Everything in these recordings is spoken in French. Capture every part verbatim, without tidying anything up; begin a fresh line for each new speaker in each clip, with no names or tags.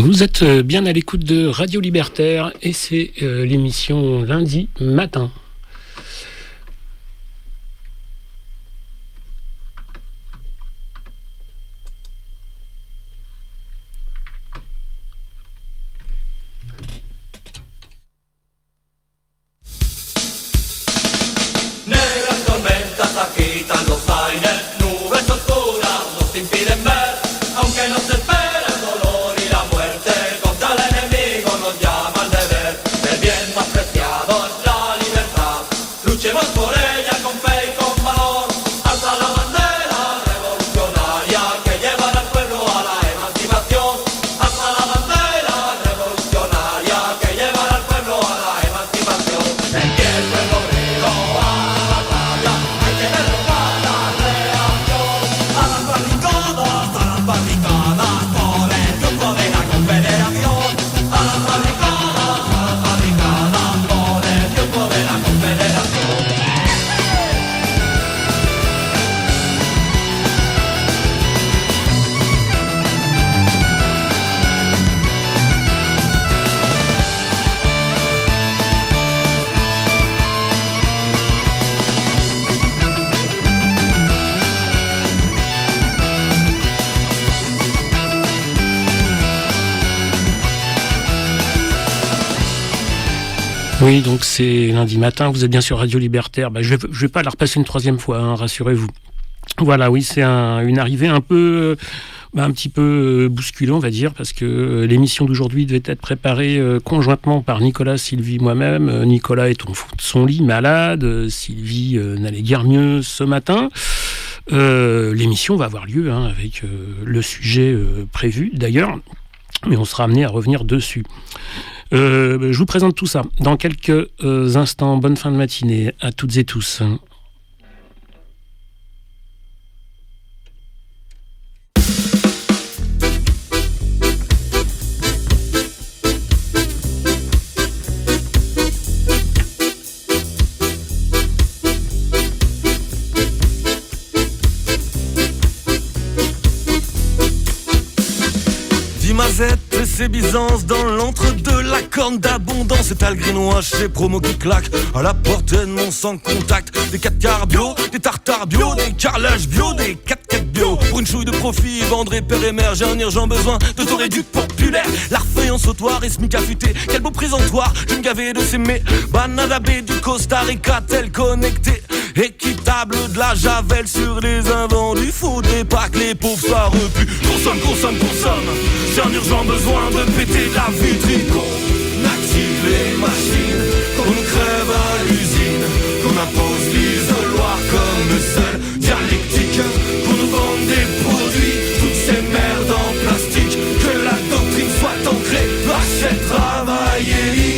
Vous êtes bien à l'écoute de Radio Libertaire et c'est euh, l'émission lundi matin. Oui, donc c'est lundi matin, vous êtes bien sur Radio Libertaire. Bah, je ne vais pas la repasser une troisième fois, hein, rassurez-vous. Voilà, oui, c'est un, une arrivée un peu, bah, un petit peu bousculée, on va dire, parce que l'émission d'aujourd'hui devait être préparée euh, conjointement par Nicolas, Sylvie, moi-même. Euh, Nicolas est au fond de son lit, malade. Euh, Sylvie euh, n'allait guère mieux ce matin. Euh, l'émission va avoir lieu hein, avec euh, le sujet euh, prévu, d'ailleurs, mais on sera amené à revenir dessus. Euh, je vous présente tout ça dans quelques euh, instants. Bonne fin de matinée à toutes et tous.
Et ses bisances dans l'entre-deux, la corne d'abondance. Et t'as le greenwash, les promos qui claquent à la portée de mon sans contact. Des quatre quarts bio, des tartares bio, des carrelages bio, des quatre quatre bio. Pour une chouille de profit, vendre et père et mère, j'ai un urgent besoin de ton réduc populaire. L'Arfeuille en sautoir et smic affûté, quel beau présentoir, je me gavais de s'aimer. Banana B du Costa Rica, tel connecté. Équitable de la javel sur les invendus. Faudrait pas que les pauvres soient repus. Consomme, consomme, consomme. J'ai un urgent besoin de péter de la vitrine. Qu'on active les machines, qu'on nous crève à l'usine, qu'on impose l'isoloir comme seule dialectique, qu'on nous vende des produits, toutes ces merdes en plastique. Que la doctrine soit ancrée, achète, travail et lit.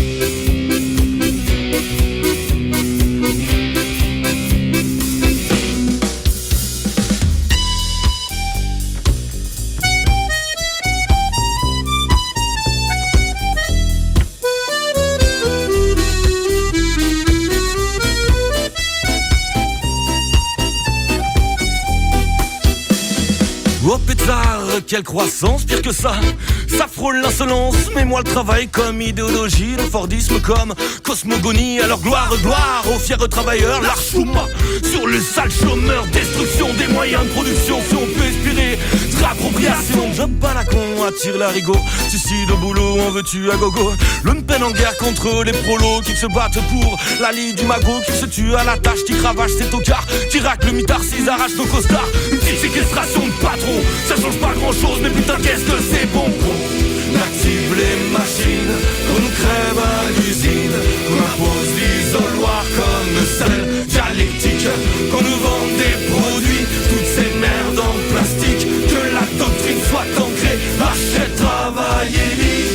Oh pétard, quelle croissance, pire que ça, ça frôle l'insolence. Mais moi le travail comme idéologie, le fordisme comme cosmogonie. Alors gloire, gloire aux fiers travailleurs, l'archouma sur le sale chômeur. Destruction des moyens de production, si on peut espérer de réappropriation. Job pas la con, attire l'arigot, suicide au boulot, en veux-tu à gogo. Lumpen en guerre contre les prolos qui se battent pour la lie du magot, qui se tue à la tâche, qui cravache ses tocards, qui racle le mitard, s'ils arrachent nos costards. Une petite séquestration de patron, ça change pas grand chose, mais putain qu'est-ce que c'est bon. On active les machines, qu'on nous crève à l'usine, qu'on impose l'isoloir comme seule dialectique, qu'on nous vende des produits, toutes ces merdes en plastique. Que la doctrine soit ancrée, achète, travail et lit.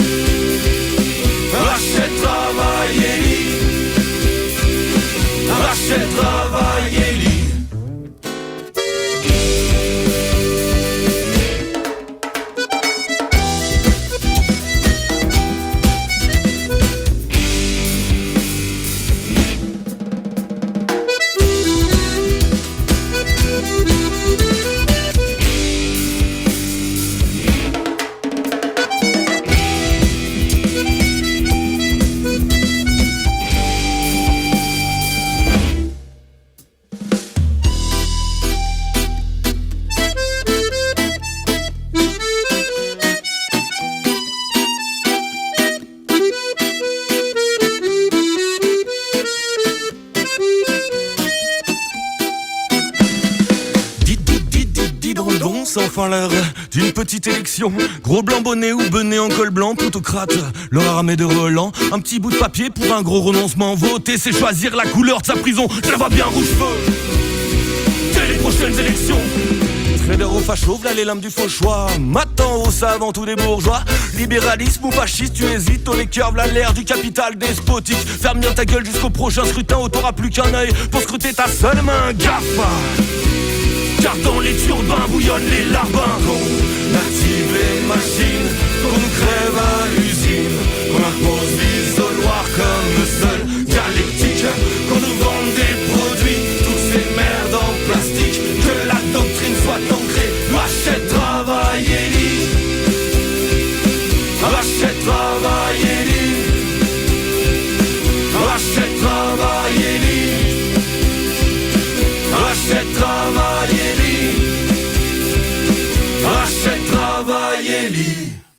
Achète, travail et lit. Achète, travail et lit. enfin l'heure d'une petite élection. Gros blanc bonnet ou bonnet en col blanc, plutocrate, leur ramé de Roland. Un petit bout de papier pour un gros renoncement. Voter, c'est choisir la couleur de sa prison. Je la vois bien rouge-feu dès les prochaines élections. Trader au facho, v'là les lames du faux choix. M'attends au savant, tous des bourgeois. Libéralisme ou fasciste, tu hésites. On les cœurs, v'là l'air du capital despotique. Ferme bien ta gueule jusqu'au prochain scrutin, où t'auras plus qu'un œil pour scruter ta seule main. Gaffe, car dans les turbins bouillonnent les larbins. Qu'on active les machines, qu'on nous crève à l'usine, qu'on impose l'isoloir comme le seul dialectique, qu'on nous vende des produits, toutes ces merdes en plastique, que la doctrine soit ancrée. Achète, travail et lit. Achète, travail et lit. Achète, travail et lit. Achète, travail et lit. Achète, travail et lit.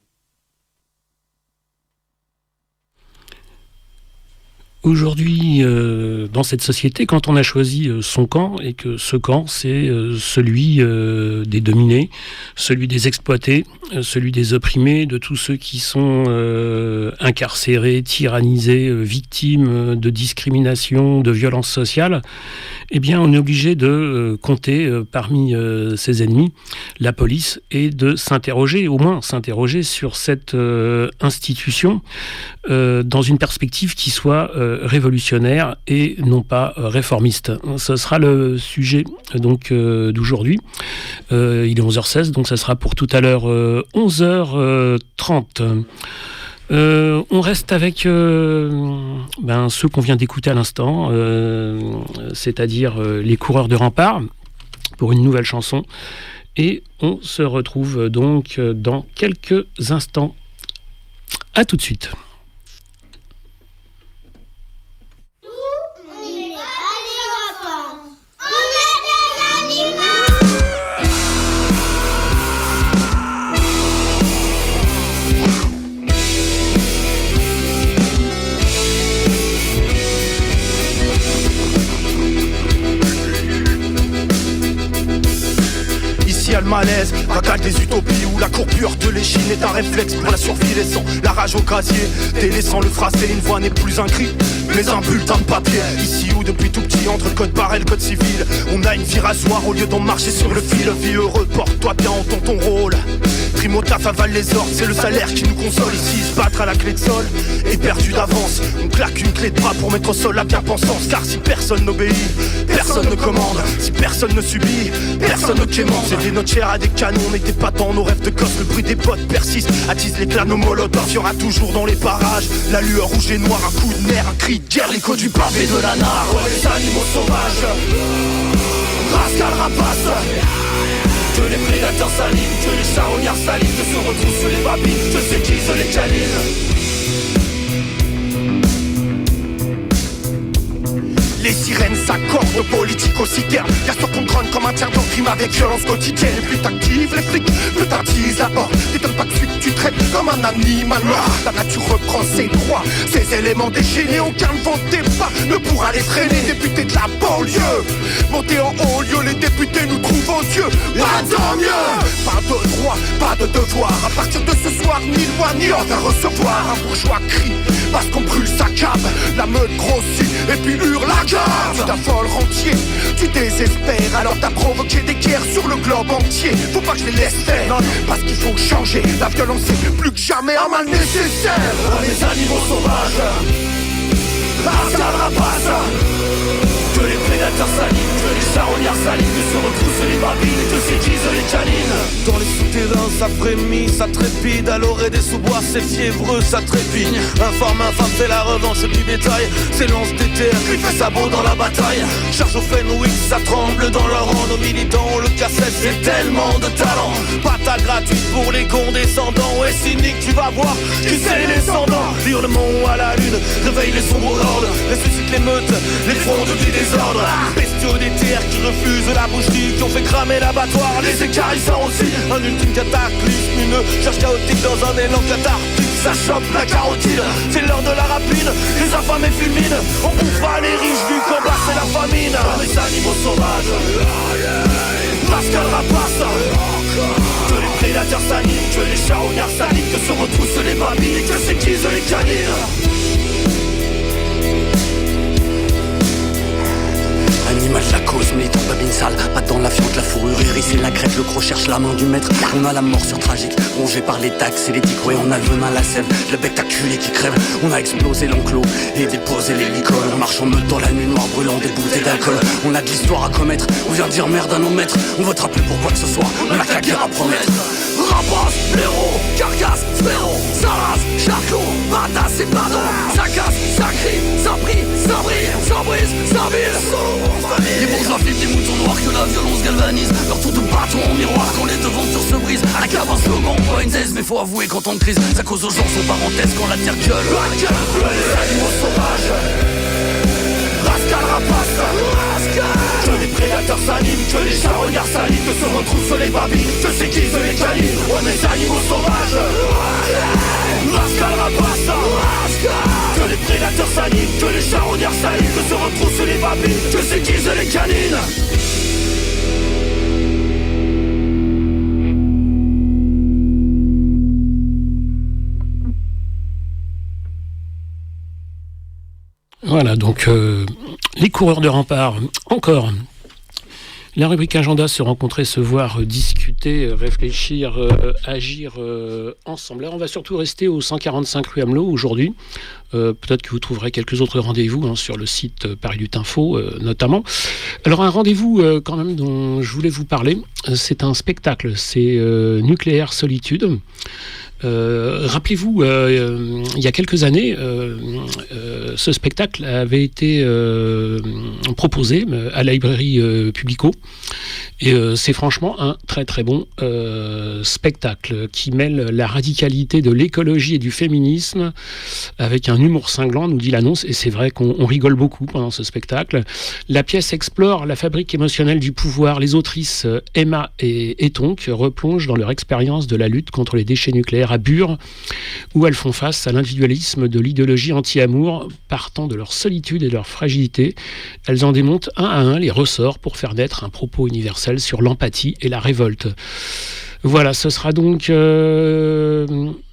Aujourd'hui, euh, dans cette société, quand on a choisi euh, son camp, et que ce camp, c'est euh, celui euh, des dominés, celui des exploités, euh, celui des opprimés, de tous ceux qui sont euh, incarcérés, tyrannisés, euh, victimes euh, de discrimination, de violences sociales, eh bien, on est obligé de euh, compter euh, parmi euh, ses ennemis la police et de s'interroger, au moins s'interroger sur cette euh, institution euh, dans une perspective qui soit euh, révolutionnaire et non pas euh, réformiste. Ce sera le sujet donc euh, d'aujourd'hui. Euh, il est onze heures seize, donc ça sera pour tout à l'heure euh, onze heures trente. Euh, on reste avec euh, ben, ceux qu'on vient d'écouter à l'instant, euh, c'est-à-dire euh, les coureurs de rempart, pour une nouvelle chanson. Et on se retrouve donc dans quelques instants. À tout de suite.
Y'a le malaise, racale des utopies où la courbure de l'échine est un réflexe pour la survie, laissant la rage au casier, délaissant le phrasé, une voix n'est plus un cri, mais un bulletin de papier. Ici où depuis tout petit, entre code barré, le code civil, on a une vie rasoir au lieu d'en marcher sur le fil. Vie heureux, porte-toi bien, entends ton rôle. Primo taf avale les ordres, c'est le salaire qui nous console. Ici se battre à la clé de sol est perdu d'avance. On claque une clé de bras pour mettre au sol la bien-pensance. Car si personne n'obéit, personne ne commande. Si personne ne subit, personne ne quémande. C'est des notes chères à des canons, n'était pas dans nos rêves de gosse. Le bruit des potes persiste, attise les clans, nos molotovs. Y'aura toujours dans les parages la lueur rouge et noire, un coup de nerf, un cri de guerre, l'écho du pavé de la nare. Ouais, les animaux sauvages, rascal rapace, que les prédateurs s'alignent, que les charognards s'alignent, que se retroussent les babines, que s'aiguisent les canines. Les sirènes s'accordent aux politiques aussi terme. Y'a sur qu'on grogne comme un tiers d'or rime avec violence quotidienne. Et plus t'actives les flics, plus t'attises la horde. T'étonnes pas que tu traites comme un animal mort. La nature reprend ses droits, ses éléments déchaînés. Aucun ne vent tes pas ne pourra les freiner. Députés de la banlieue, montés en haut lieu, les députés nous trouvent odieux. Pas tant mieux. Pas de droit, pas de devoir. À partir de ce soir, ni loi ni ordre à recevoir. Un bourgeois crie parce qu'on brûle sa cave. La meute grossit et puis hurle la garde. Tu t'affoles rentier, tu désespères. Alors t'as provoqué des guerres sur le globe entier. Faut pas que je les laisse faire, non, parce qu'il faut changer. La violence c'est plus que jamais un mal nécessaire. Oh, les animaux sauvages, rascal rapace, que les prédateurs s'alignent, que les charognards s'alignent, que se retroussent les babines, que s'aiguisent les canines.
Dans les souterrains ça frémit, ça trépide. À l'orée des sous-bois c'est fiévreux, ça trépigne. Informe, infâme, fait la revanche du bétail. S'élance des terres, lui fait sabot dans la bataille. Charge au Fenwick, ça tremble dans leur rang. Nos militants, on le cassette, c'est tellement de talent. Patate gratuite pour les condescendants. Ouais cynique, tu vas voir, qui c'est les descendants. Hurlement à la lune, réveille les sombres hordes, ressuscite les meutes, les frondes du désordre. Bestiaux des terres qui refusent la boucherie, qui ont fait cramer l'abattoir, les écarissants aussi. Un ultime cataclysme, une charge chaotique dans un élan cathartique. Ça chope la carotide, c'est l'heure de la rapine. Les affamés fulminent, on bouffera les riches du combat, c'est la famine. Les animaux sauvages, Pascal Rapace,
que les charognards salives, que se retroussent les babines et que s'aiguisent les canines. Animal de la cause, militant babine sale, pas dans la fiente, la fourrure hérissée, la crête, le croc cherche la main du maître. On a la morsure tragique, rongée par les taxes et les tics, ouais on a le venin, la sève, le bec acculé qui crève. On a explosé l'enclos et déposé les licoles. On marche en meute dans la nuit noire, brûlant des bouteilles d'alcool. On a de l'histoire à commettre, on vient dire merde à nos maîtres. On votera plus pour quoi que ce soit, on a que la guerre à promettre. Rapace, blaireau, carcasse, spéro, salas, charcot, badass et badon. Ça casse, ça crie, ça brille, ça brille, ça brise, ça vile. Les bourgeois flippent des moutons noirs que la violence galvanise. Leur tour de bâton en miroir quand les devantures se brisent. À la cave un slogan, pas une thèse, mais faut avouer qu'en temps de crise ça cause aux gens son parenthèse quand la terre gueule. La gueule, les animaux sauvages, rascal rapace, que les prédateurs s'animent, que les charognards salivent, que se retroussent les babines, que s'aiguisent les canines. On est animaux sauvages, rascal rapace, que les prédateurs s'animent, que les charognards salivent, que se retroussent les babines, que s'aiguisent les canines.
Voilà, donc euh, les coureurs de rempart, encore. La rubrique agenda, se rencontrer, se voir, discuter, réfléchir, euh, agir euh, ensemble. Alors, on va surtout rester au cent quarante-cinq rue Amelot aujourd'hui. Euh, peut-être que vous trouverez quelques autres rendez-vous hein, sur le site euh, Paris Lutte Info euh, notamment. Alors un rendez-vous euh, quand même dont je voulais vous parler, c'est un spectacle, c'est euh, Nucléaire Solitude. Euh, rappelez-vous, euh, il y a quelques années, euh, euh, ce spectacle avait été euh, proposé à la librairie euh, Publico. Et euh, c'est franchement un très très bon euh, spectacle qui mêle la radicalité de l'écologie et du féminisme avec un humour cinglant, nous dit l'annonce, et c'est vrai qu'on on rigole beaucoup pendant ce spectacle. La pièce explore la fabrique émotionnelle du pouvoir. Les autrices Emma et Etonk replongent dans leur expérience de la lutte contre les déchets nucléaires à Bure, où elles font face à l'individualisme de l'idéologie anti-amour, partant de leur solitude et de leur fragilité. Elles en démontent un à un les ressorts pour faire naître un propos universel sur l'empathie et la révolte. Voilà, ce sera donc euh,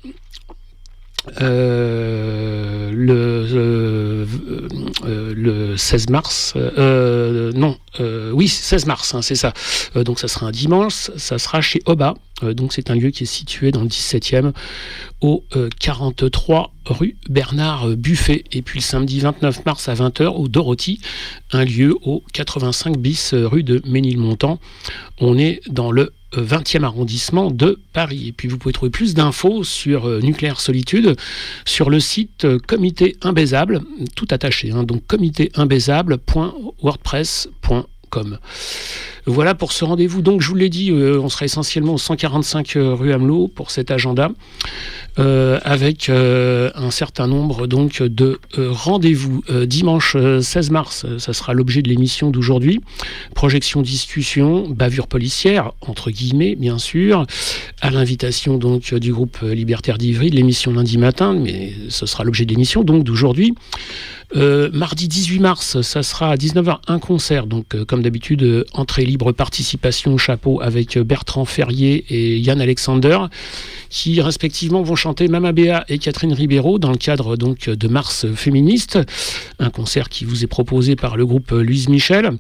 euh, le, euh, euh, le seize mars, euh, non, euh, oui, seize mars, hein, c'est ça. Euh, donc ça sera un dimanche, ça sera chez Oba. Euh, donc c'est un lieu qui est situé dans le dix-septième au euh, quarante-trois rue Bernard Buffet. Et puis le samedi vingt-neuf mars à vingt heures au Dorothy, un lieu au quatre-vingt-cinq bis rue de Ménilmontant. On est dans le vingtième arrondissement de Paris. Et puis vous pouvez trouver plus d'infos sur euh, Nucléaire Solitude sur le site euh, Comité Imbaisable, tout attaché, hein, donc comité imbaisable point wordpress point com. Voilà pour ce rendez-vous. Donc, je vous l'ai dit, euh, on sera essentiellement au cent quarante-cinq rue Amelot pour cet agenda, euh, avec euh, un certain nombre donc de euh, rendez-vous. Euh, dimanche euh, seize mars, euh, ça sera l'objet de l'émission d'aujourd'hui. Projection, discussion, bavure policière, entre guillemets, bien sûr, à l'invitation donc du groupe Libertaire d'Ivry, de l'émission lundi matin, mais ce sera l'objet de l'émission donc d'aujourd'hui. Euh, mardi dix-huit mars, ça sera à dix-neuf heures un concert, donc euh, comme d'habitude, euh, entrée libre, participation au chapeau avec Bertrand Ferrier et Yann Alexander, qui respectivement vont chanter Mama Béa et Catherine Ribeiro dans le cadre donc de Mars Féministe, un concert qui vous est proposé par le groupe Louise Michel.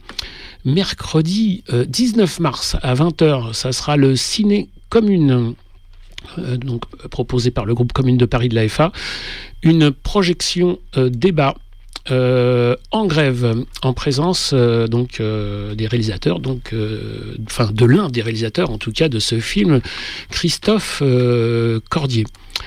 Mercredi euh, dix-neuf mars à vingt heures, ça sera le Ciné Commune, euh, donc proposé par le groupe Commune de Paris de l'A F A, une projection euh, débat Euh, en grève, en présence euh, donc euh, des réalisateurs, donc euh, enfin de l'un des réalisateurs en tout cas de ce film, Christophe euh, Cordier.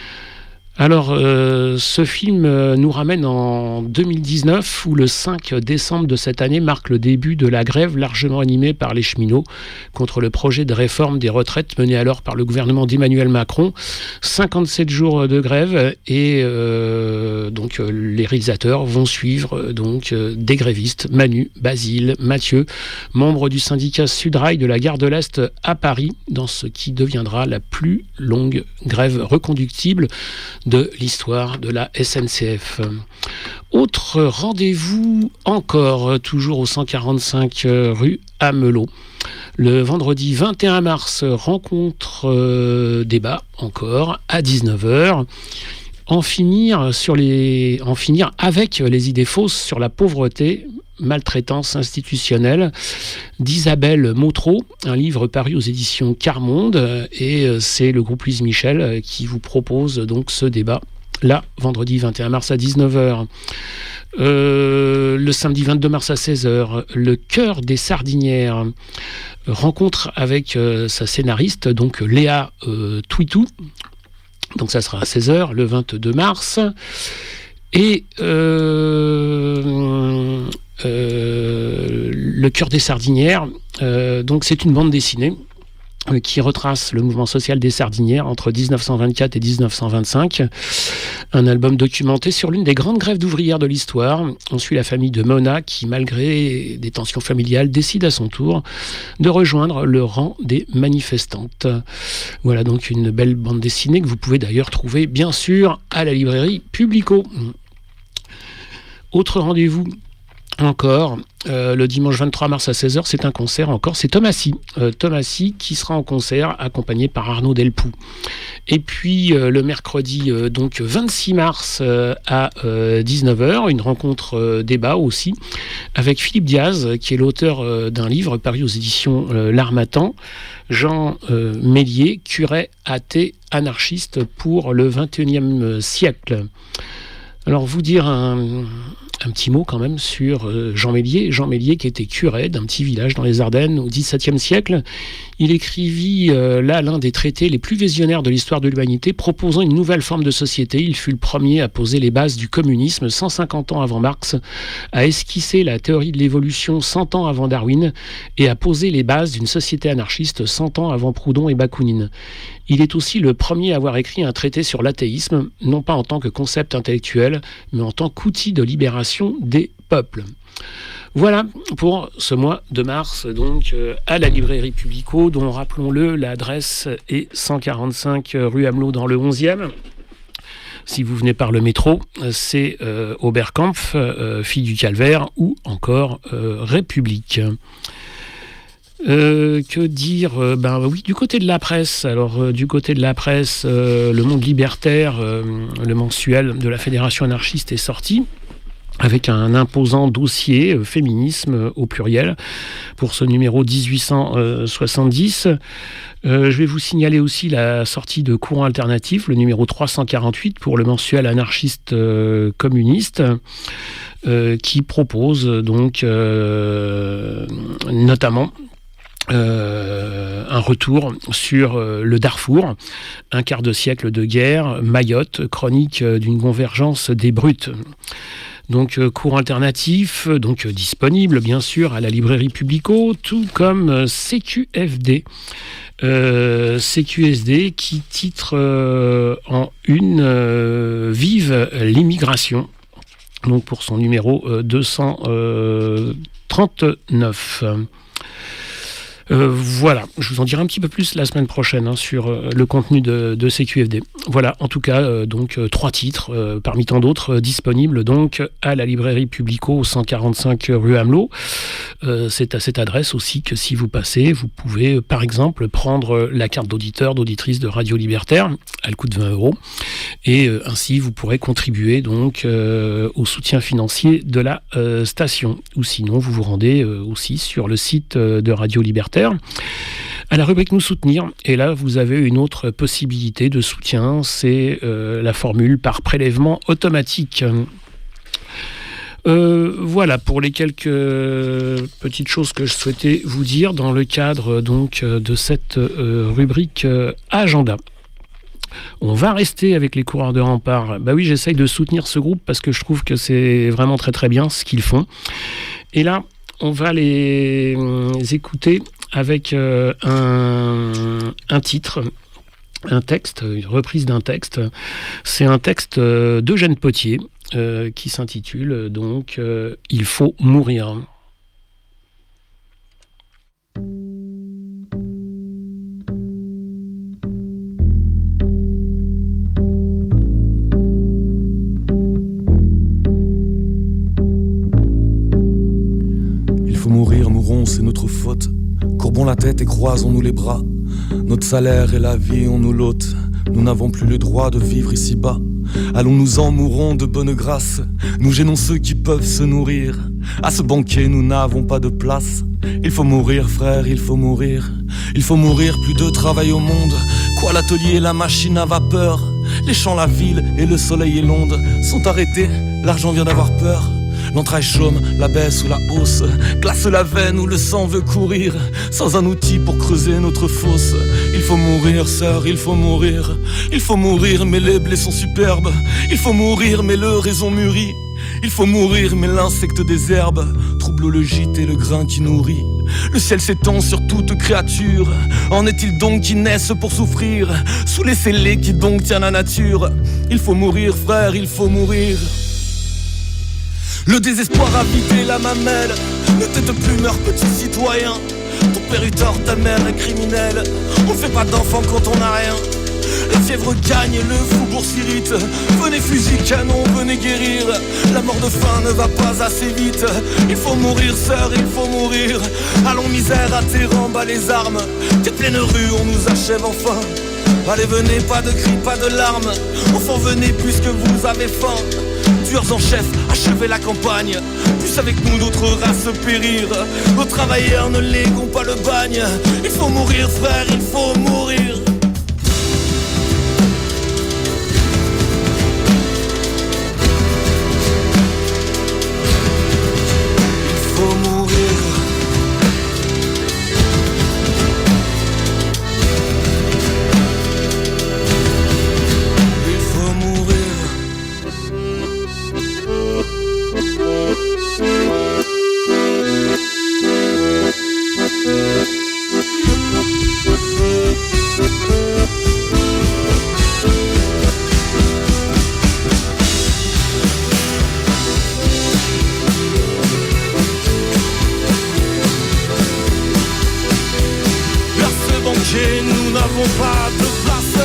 Alors, euh, ce film euh, nous ramène en deux mille dix-neuf, où le cinq décembre de cette année marque le début de la grève largement animée par les cheminots contre le projet de réforme des retraites mené alors par le gouvernement d'Emmanuel Macron. cinquante-sept jours de grève et euh, donc euh, les réalisateurs vont suivre euh, donc euh, des grévistes, Manu, Basile, Mathieu, membres du syndicat Sudrail de la gare de l'Est à Paris, dans ce qui deviendra la plus longue grève reconductible de l'histoire de la S N C F. Autre rendez-vous encore, toujours au cent quarante-cinq rue Amelot. Le vendredi vingt et un mars, rencontre euh, débat encore à dix-neuf heures. En finir, sur les, en finir avec les idées fausses sur la pauvreté, maltraitance institutionnelle d'Isabelle Mautreau, un livre paru aux éditions Carmonde, et c'est le groupe Louise Michel qui vous propose donc ce débat là, vendredi vingt et un mars à dix-neuf heures. Euh, le samedi vingt-deux mars à seize heures, le Cœur des Sardinières, rencontre avec euh, sa scénariste, donc Léa euh, Twitou. Donc ça sera à seize heures, le vingt-deux mars. Et euh, euh, le Cœur des Sardinières, euh, donc c'est une bande dessinée qui retrace le mouvement social des Sardinières entre dix-neuf cent vingt-quatre et dix-neuf cent vingt-cinq. Un album documenté sur l'une des grandes grèves d'ouvrières de l'histoire. On suit la famille de Mona qui, malgré des tensions familiales, décide à son tour de rejoindre le rang des manifestantes. Voilà donc une belle bande dessinée que vous pouvez d'ailleurs trouver bien sûr à la librairie Publico. Autre rendez-vous encore, euh, le dimanche vingt-trois mars à seize heures, c'est un concert encore, c'est Thomasy. Euh, Thomasy qui sera en concert accompagné par Arnaud Delpoux. Et puis euh, le mercredi euh, donc vingt-six mars euh, à euh, dix-neuf heures, une rencontre euh, débat aussi avec Philippe Diaz, qui est l'auteur euh, d'un livre paru aux éditions euh, L'Harmattan, Jean euh, Méliès, curé athée anarchiste pour le vingt et unième siècle. Alors vous dire un, un petit mot quand même sur euh, Jean Méliès. Jean Méliès qui était curé d'un petit village dans les Ardennes au dix-septième siècle. Il écrivit euh, là l'un des traités les plus visionnaires de l'histoire de l'humanité, proposant une nouvelle forme de société. Il fut le premier à poser les bases du communisme cent cinquante ans avant Marx, à esquisser la théorie de l'évolution cent ans avant Darwin et à poser les bases d'une société anarchiste cent ans avant Proudhon et Bakounine. Il est aussi le premier à avoir écrit un traité sur l'athéisme, non pas en tant que concept intellectuel, mais en tant qu'outil de libération des peuples. Voilà pour ce mois de mars, donc euh, à la librairie Publico, dont, rappelons-le, l'adresse est cent quarante-cinq rue Amelot dans le onzième. Si vous venez par le métro, c'est euh, Oberkampf, euh, Fille du Calvaire, ou encore euh, République. Euh, que dire euh, ben oui, du côté de la presse. Alors euh, du côté de la presse, euh, Le Monde Libertaire, euh, le mensuel de la Fédération anarchiste, est sorti avec un imposant dossier euh, féminisme euh, au pluriel pour ce numéro dix-huit cent soixante-dix. Euh, je vais vous signaler aussi la sortie de Courant Alternatif, le numéro trois cent quarante-huit pour le mensuel anarchiste euh, communiste, euh, qui propose donc euh, notamment Euh, un retour sur euh, le Darfour, un quart de siècle de guerre, Mayotte, chronique euh, d'une convergence des brutes. Donc euh, Courant Alternatif, donc euh, disponible bien sûr à la librairie Publico, tout comme euh, C Q F D. Euh, C Q S D qui titre euh, en une euh, Vive l'immigration, donc pour son numéro euh, deux cent trente-neuf. Euh, voilà, je vous en dirai un petit peu plus la semaine prochaine hein, sur euh, le contenu de, de C Q F D. Voilà, en tout cas, euh, donc euh, trois titres, euh, parmi tant d'autres, euh, disponibles donc à la librairie Publico au cent quarante-cinq rue Amelot. Euh, c'est à cette adresse aussi que si vous passez, vous pouvez euh, par exemple prendre la carte d'auditeur, d'auditrice de Radio Libertaire. Elle coûte vingt euros. Et euh, ainsi, vous pourrez contribuer donc euh, au soutien financier de la euh, station. Ou sinon, vous vous rendez euh, aussi sur le site euh, de Radio Libertaire, à la rubrique Nous soutenir, et là vous avez une autre possibilité de soutien, c'est euh, la formule par prélèvement automatique. Euh, voilà pour les quelques petites choses que je souhaitais vous dire dans le cadre donc de cette euh, rubrique euh, agenda. On va rester avec les coureurs de rempart. Bah oui, j'essaye de soutenir ce groupe parce que je trouve que c'est vraiment très très bien ce qu'ils font. Et là, on va les, les écouter avec euh, un, un titre, un texte, une reprise d'un texte. C'est un texte euh, d'Eugène Pottier euh, qui s'intitule donc euh, « Il faut mourir ».
faut mourir, mourons, c'est notre faute. Courbons la tête et croisons-nous les bras. Notre salaire et la vie, on nous l'ôte. Nous n'avons plus le droit de vivre ici-bas. Allons-nous-en, mourons de bonne grâce. Nous gênons ceux qui peuvent se nourrir. À ce banquet, nous n'avons pas de place. Il faut mourir, frère, il faut mourir. Il faut mourir, plus de travail au monde. Quoi, l'atelier, la machine à vapeur, les champs, la ville et le soleil et l'onde sont arrêtés, l'argent vient d'avoir peur. L'entraille chaume, la baisse ou la hausse glace la veine où le sang veut courir. Sans un outil pour creuser notre fosse. Il faut mourir, sœur, il faut mourir. Il faut mourir, mais les blés sont superbes. Il faut mourir, mais le raisin mûrit. Il faut mourir, mais l'insecte des herbes trouble le gîte et le grain qui nourrit. Le ciel s'étend sur toute créature. En est-il donc qui naissent pour souffrir? Sous les scellés qui donc tient la nature. Il faut mourir, frère, il faut mourir. Le désespoir a vidé la mamelle. Ne t'aide plus, meurs, petit citoyen. Ton père eut tort, ta mère est criminelle. On fait pas d'enfants quand on n'a rien. La fièvre gagne, le faubourg s'irrite. Venez fusil, canon, venez guérir. La mort de faim ne va pas assez vite. Il faut mourir, sœur, il faut mourir. Allons misère, à tes bas les armes. Tes pleines rues, on nous achève enfin. Allez venez, pas de cris, pas de larmes. Enfants venez puisque vous avez faim. Tueurs en chef, achevez la campagne. Puisse avec nous d'autres races périr. Nos travailleurs ne léguons pas le bagne. Il faut mourir, frère, il faut mourir. Nous n'avons pas de place.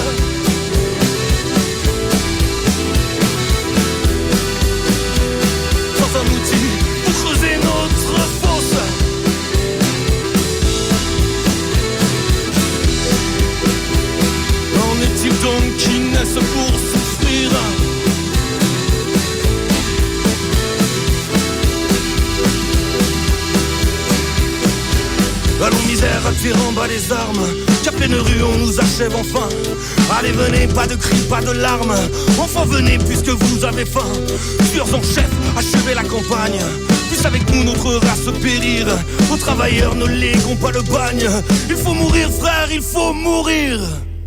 Sans un outil pour creuser notre fosse. En est-il donc qui naissent pour souffrir? Allons misère, attirant bas les armes. Qu'à pleine rue on nous achève enfin. Allez venez, pas de cris, pas de larmes. Enfants venez puisque vous avez faim. Tueurs en chef, achevez la campagne. Puisse avec nous notre race périr. Aux travailleurs ne léguons pas le bagne. Il faut mourir frère, il faut mourir.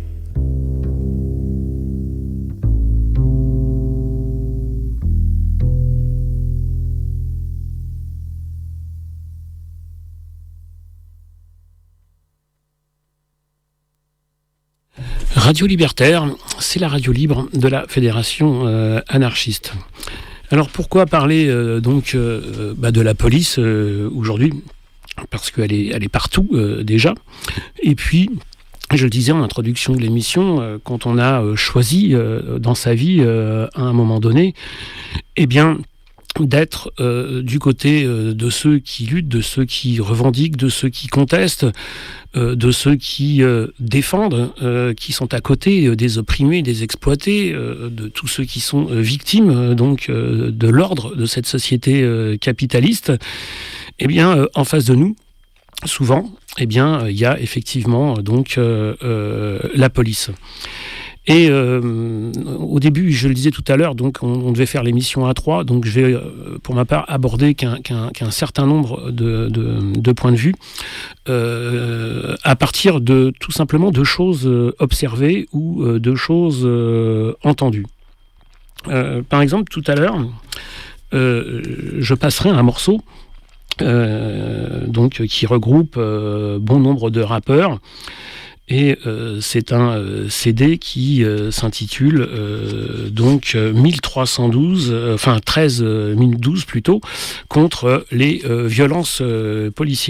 Radio Libertaire, c'est la radio libre de la Fédération euh, anarchiste. Alors pourquoi parler euh, donc euh, bah, de la police euh, aujourd'hui? Parce qu'elle est, elle est partout euh, déjà. Et puis, je le disais en introduction de l'émission, euh, quand on a euh, choisi euh, dans sa vie euh, à un moment donné, eh bien d'être euh, du côté euh, de ceux qui luttent, de ceux qui revendiquent, de ceux qui contestent, euh, de ceux qui euh, défendent, euh, qui sont à côté euh, des opprimés, des exploités, euh, de tous ceux qui sont euh, victimes euh, donc euh, de l'ordre de cette société euh, capitaliste. Eh bien, euh, en face de nous, souvent, eh bien, il y a effectivement donc euh, euh, la police. Et euh, au début, je le disais tout à l'heure, donc on, on devait faire l'émission à trois, donc je vais, euh, pour ma part, aborder qu'un, qu'un, qu'un certain nombre de, de, de points de vue euh, à partir de tout simplement de choses observées ou euh, de choses euh, entendues. Euh, par exemple, tout à l'heure, euh, je passerai un morceau euh, donc qui regroupe euh, bon nombre de rappeurs. Et euh, c'est un euh, C D qui euh, s'intitule euh, donc euh, mille trois cent douze, euh, enfin treize mille douze plutôt, contre les euh, violences euh, policières.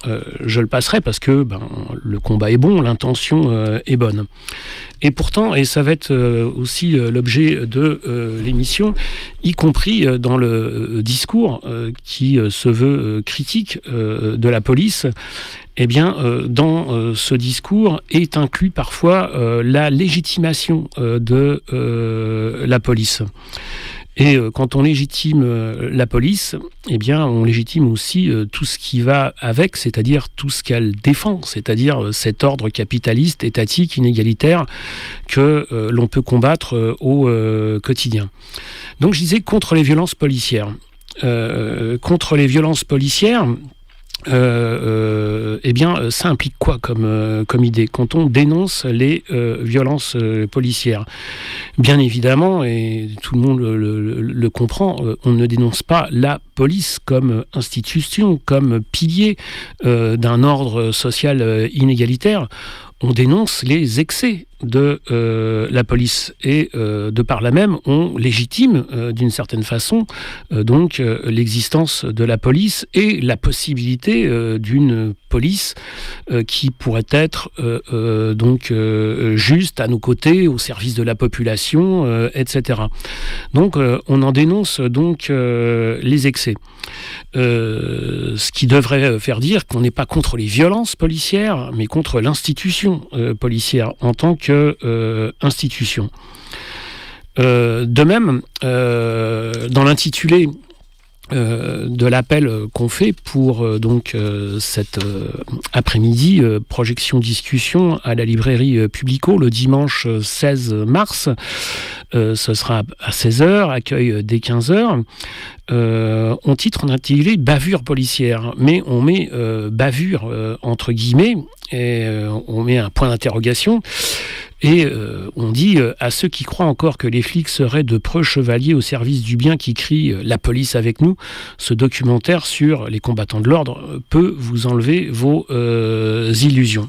euh, je le passerai parce que ben, le combat est bon, l'intention euh, est bonne. Et pourtant, et ça va être euh, aussi euh, l'objet de euh, l'émission, y compris euh, dans le euh, discours euh, qui euh, se veut euh, critique euh, de la police, eh bien, euh, dans euh, ce discours est inclus parfois euh, la légitimation euh, de euh, la police. Et euh, quand on légitime euh, la police, eh bien, on légitime aussi euh, tout ce qui va avec, c'est-à-dire tout ce qu'elle défend, c'est-à-dire euh, cet ordre capitaliste, étatique, inégalitaire que euh, l'on peut combattre euh, au euh, quotidien. Donc, je disais contre les violences policières. Euh, contre les violences policières, Euh, euh, eh bien, ça implique quoi comme, euh, comme idée quand on dénonce les euh, violences euh, policières? Bien évidemment, et tout le monde le, le, le comprend, euh, on ne dénonce pas la police comme institution, comme pilier euh, d'un ordre social euh, inégalitaire. On dénonce les excès de euh, la police et euh, de par là même on légitime euh, d'une certaine façon euh, donc euh, l'existence de la police et la possibilité euh, d'une police euh, qui pourrait être euh, euh, donc euh, juste à nos côtés au service de la population, euh, et cetera. Donc euh, on en dénonce donc euh, les excès. Euh, ce qui devrait faire dire qu'on n'est pas contre les violences policières, mais contre l'institution euh, policière en tant qu'institution. Euh, euh, de même, euh, dans l'intitulé Euh, de l'appel qu'on fait pour euh, donc euh, cet euh, après-midi, euh, projection-discussion à la librairie euh, Publico le dimanche seize mars. Euh, ce sera à seize heures, accueil dès quinze heures. Euh, on titre, on a intitulé bavure policière, mais on met euh, bavure euh, entre guillemets et euh, on met un point d'interrogation. Et euh, on dit euh, à ceux qui croient encore que les flics seraient de preux chevaliers au service du bien qui crient euh, « La police avec nous », ce documentaire sur les combattants de l'ordre euh, peut vous enlever vos euh, illusions.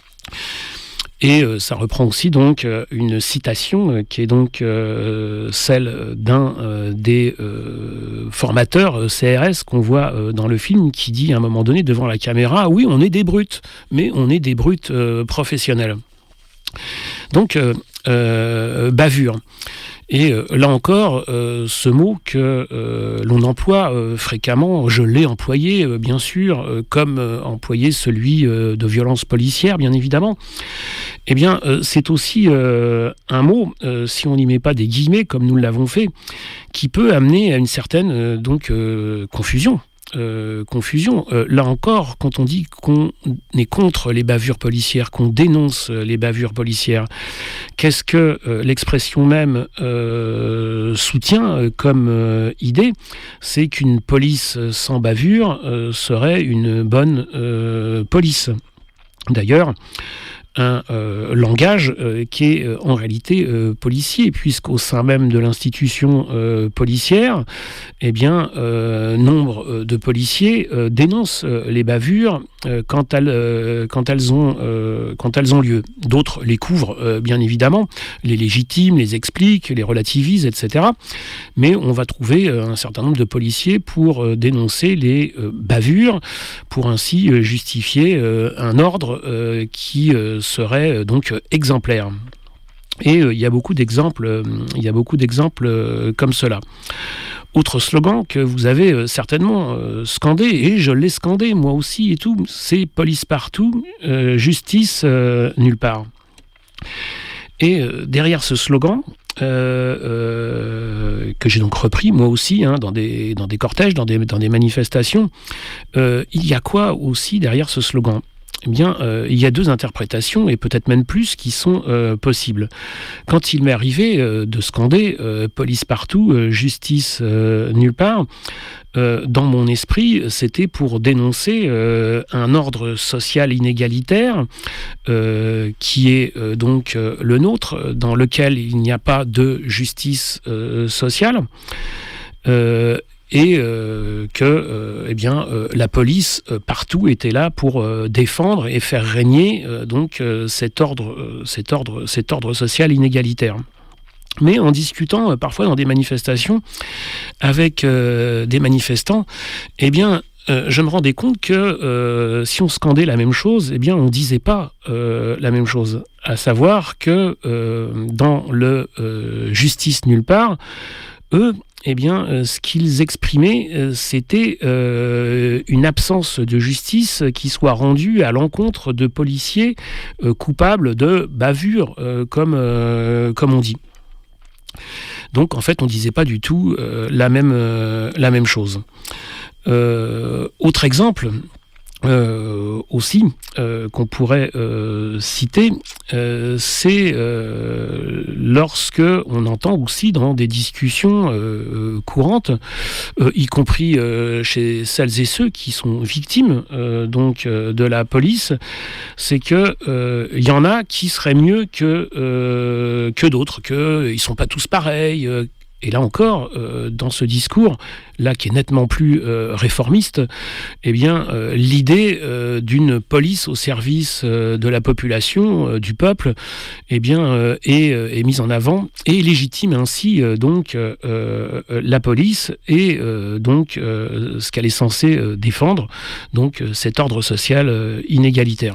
Et euh, ça reprend aussi donc euh, une citation euh, qui est donc euh, celle d'un euh, des euh, formateurs euh, C R S qu'on voit euh, dans le film, qui dit à un moment donné devant la caméra « Oui, on est des brutes, mais on est des brutes euh, professionnelles ». Donc, euh, euh, bavure. Et euh, là encore, euh, ce mot que euh, l'on emploie euh, fréquemment, je l'ai employé, euh, bien sûr, euh, comme euh, employé celui euh, de violence policière, bien évidemment, eh bien, euh, c'est aussi euh, un mot, euh, si on n'y met pas des guillemets, comme nous l'avons fait, qui peut amener à une certaine euh, donc, euh, confusion. Euh, confusion. Euh, là encore, quand on dit qu'on est contre les bavures policières, qu'on dénonce les bavures policières, qu'est-ce que euh, l'expression même euh, soutient euh, comme euh, idée? C'est qu'une police sans bavure euh, serait une bonne euh, police. D'ailleurs, un euh, langage euh, qui est euh, en réalité euh, policier, puisqu'au sein même de l'institution euh, policière, eh bien, euh, nombre euh, de policiers euh, dénoncent euh, les bavures euh, quand, elles, euh, quand, elles ont, euh, quand elles ont lieu. D'autres les couvrent, euh, bien évidemment, les légitiment, les expliquent, les relativisent, et cetera. Mais on va trouver euh, un certain nombre de policiers pour euh, dénoncer les euh, bavures, pour ainsi euh, justifier euh, un ordre euh, qui euh, serait euh, donc euh, exemplaire. Et il euh, y a beaucoup d'exemples, euh, il y a beaucoup d'exemples euh, comme cela. Autre slogan que vous avez euh, certainement euh, scandé, et je l'ai scandé moi aussi et tout, c'est police partout, euh, justice euh, nulle part. Et euh, derrière ce slogan, euh, euh, que j'ai donc repris moi aussi hein, dans, des, dans des cortèges, dans des, dans des manifestations, euh, il y a quoi aussi derrière ce slogan ? Eh bien, euh, il y a deux interprétations, et peut-être même plus, qui sont euh, possibles. Quand il m'est arrivé euh, de scander euh, « police partout, euh, justice euh, nulle part », euh, dans mon esprit, c'était pour dénoncer euh, un ordre social inégalitaire euh, qui est euh, donc euh, le nôtre, dans lequel il n'y a pas de justice euh, sociale. Euh, et euh, que euh, eh bien, euh, la police euh, partout était là pour euh, défendre et faire régner euh, donc, euh, cet, ordre, euh, cet, ordre, cet ordre social inégalitaire. Mais en discutant euh, parfois dans des manifestations avec euh, des manifestants, eh bien, euh, je me rendais compte que euh, si on scandait la même chose, eh bien, on disait pas euh, la même chose. À savoir que euh, dans le euh, Justice nulle part, eux, eh bien, euh, ce qu'ils exprimaient, euh, c'était euh, une absence de justice qui soit rendue à l'encontre de policiers euh, coupables de bavure, euh, comme, euh, comme on dit. Donc, en fait, on ne disait pas du tout euh, la, même, euh, la même chose. Euh, autre exemple... Euh, aussi euh, qu'on pourrait euh, citer, euh, c'est euh, lorsque on entend aussi dans des discussions euh, courantes, euh, y compris euh, chez celles et ceux qui sont victimes euh, donc euh, de la police, c'est que euh, il y en a qui seraient mieux que euh, que d'autres, que ils sont pas tous pareils. Euh, Et là encore, euh, dans ce discours, là qui est nettement plus euh, réformiste, eh bien, euh, l'idée euh, d'une police au service euh, de la population, euh, du peuple, eh bien, euh, est, euh, est mise en avant et légitime ainsi euh, donc euh, euh, la police et euh, donc euh, ce qu'elle est censée euh, défendre, donc euh, cet ordre social euh, inégalitaire.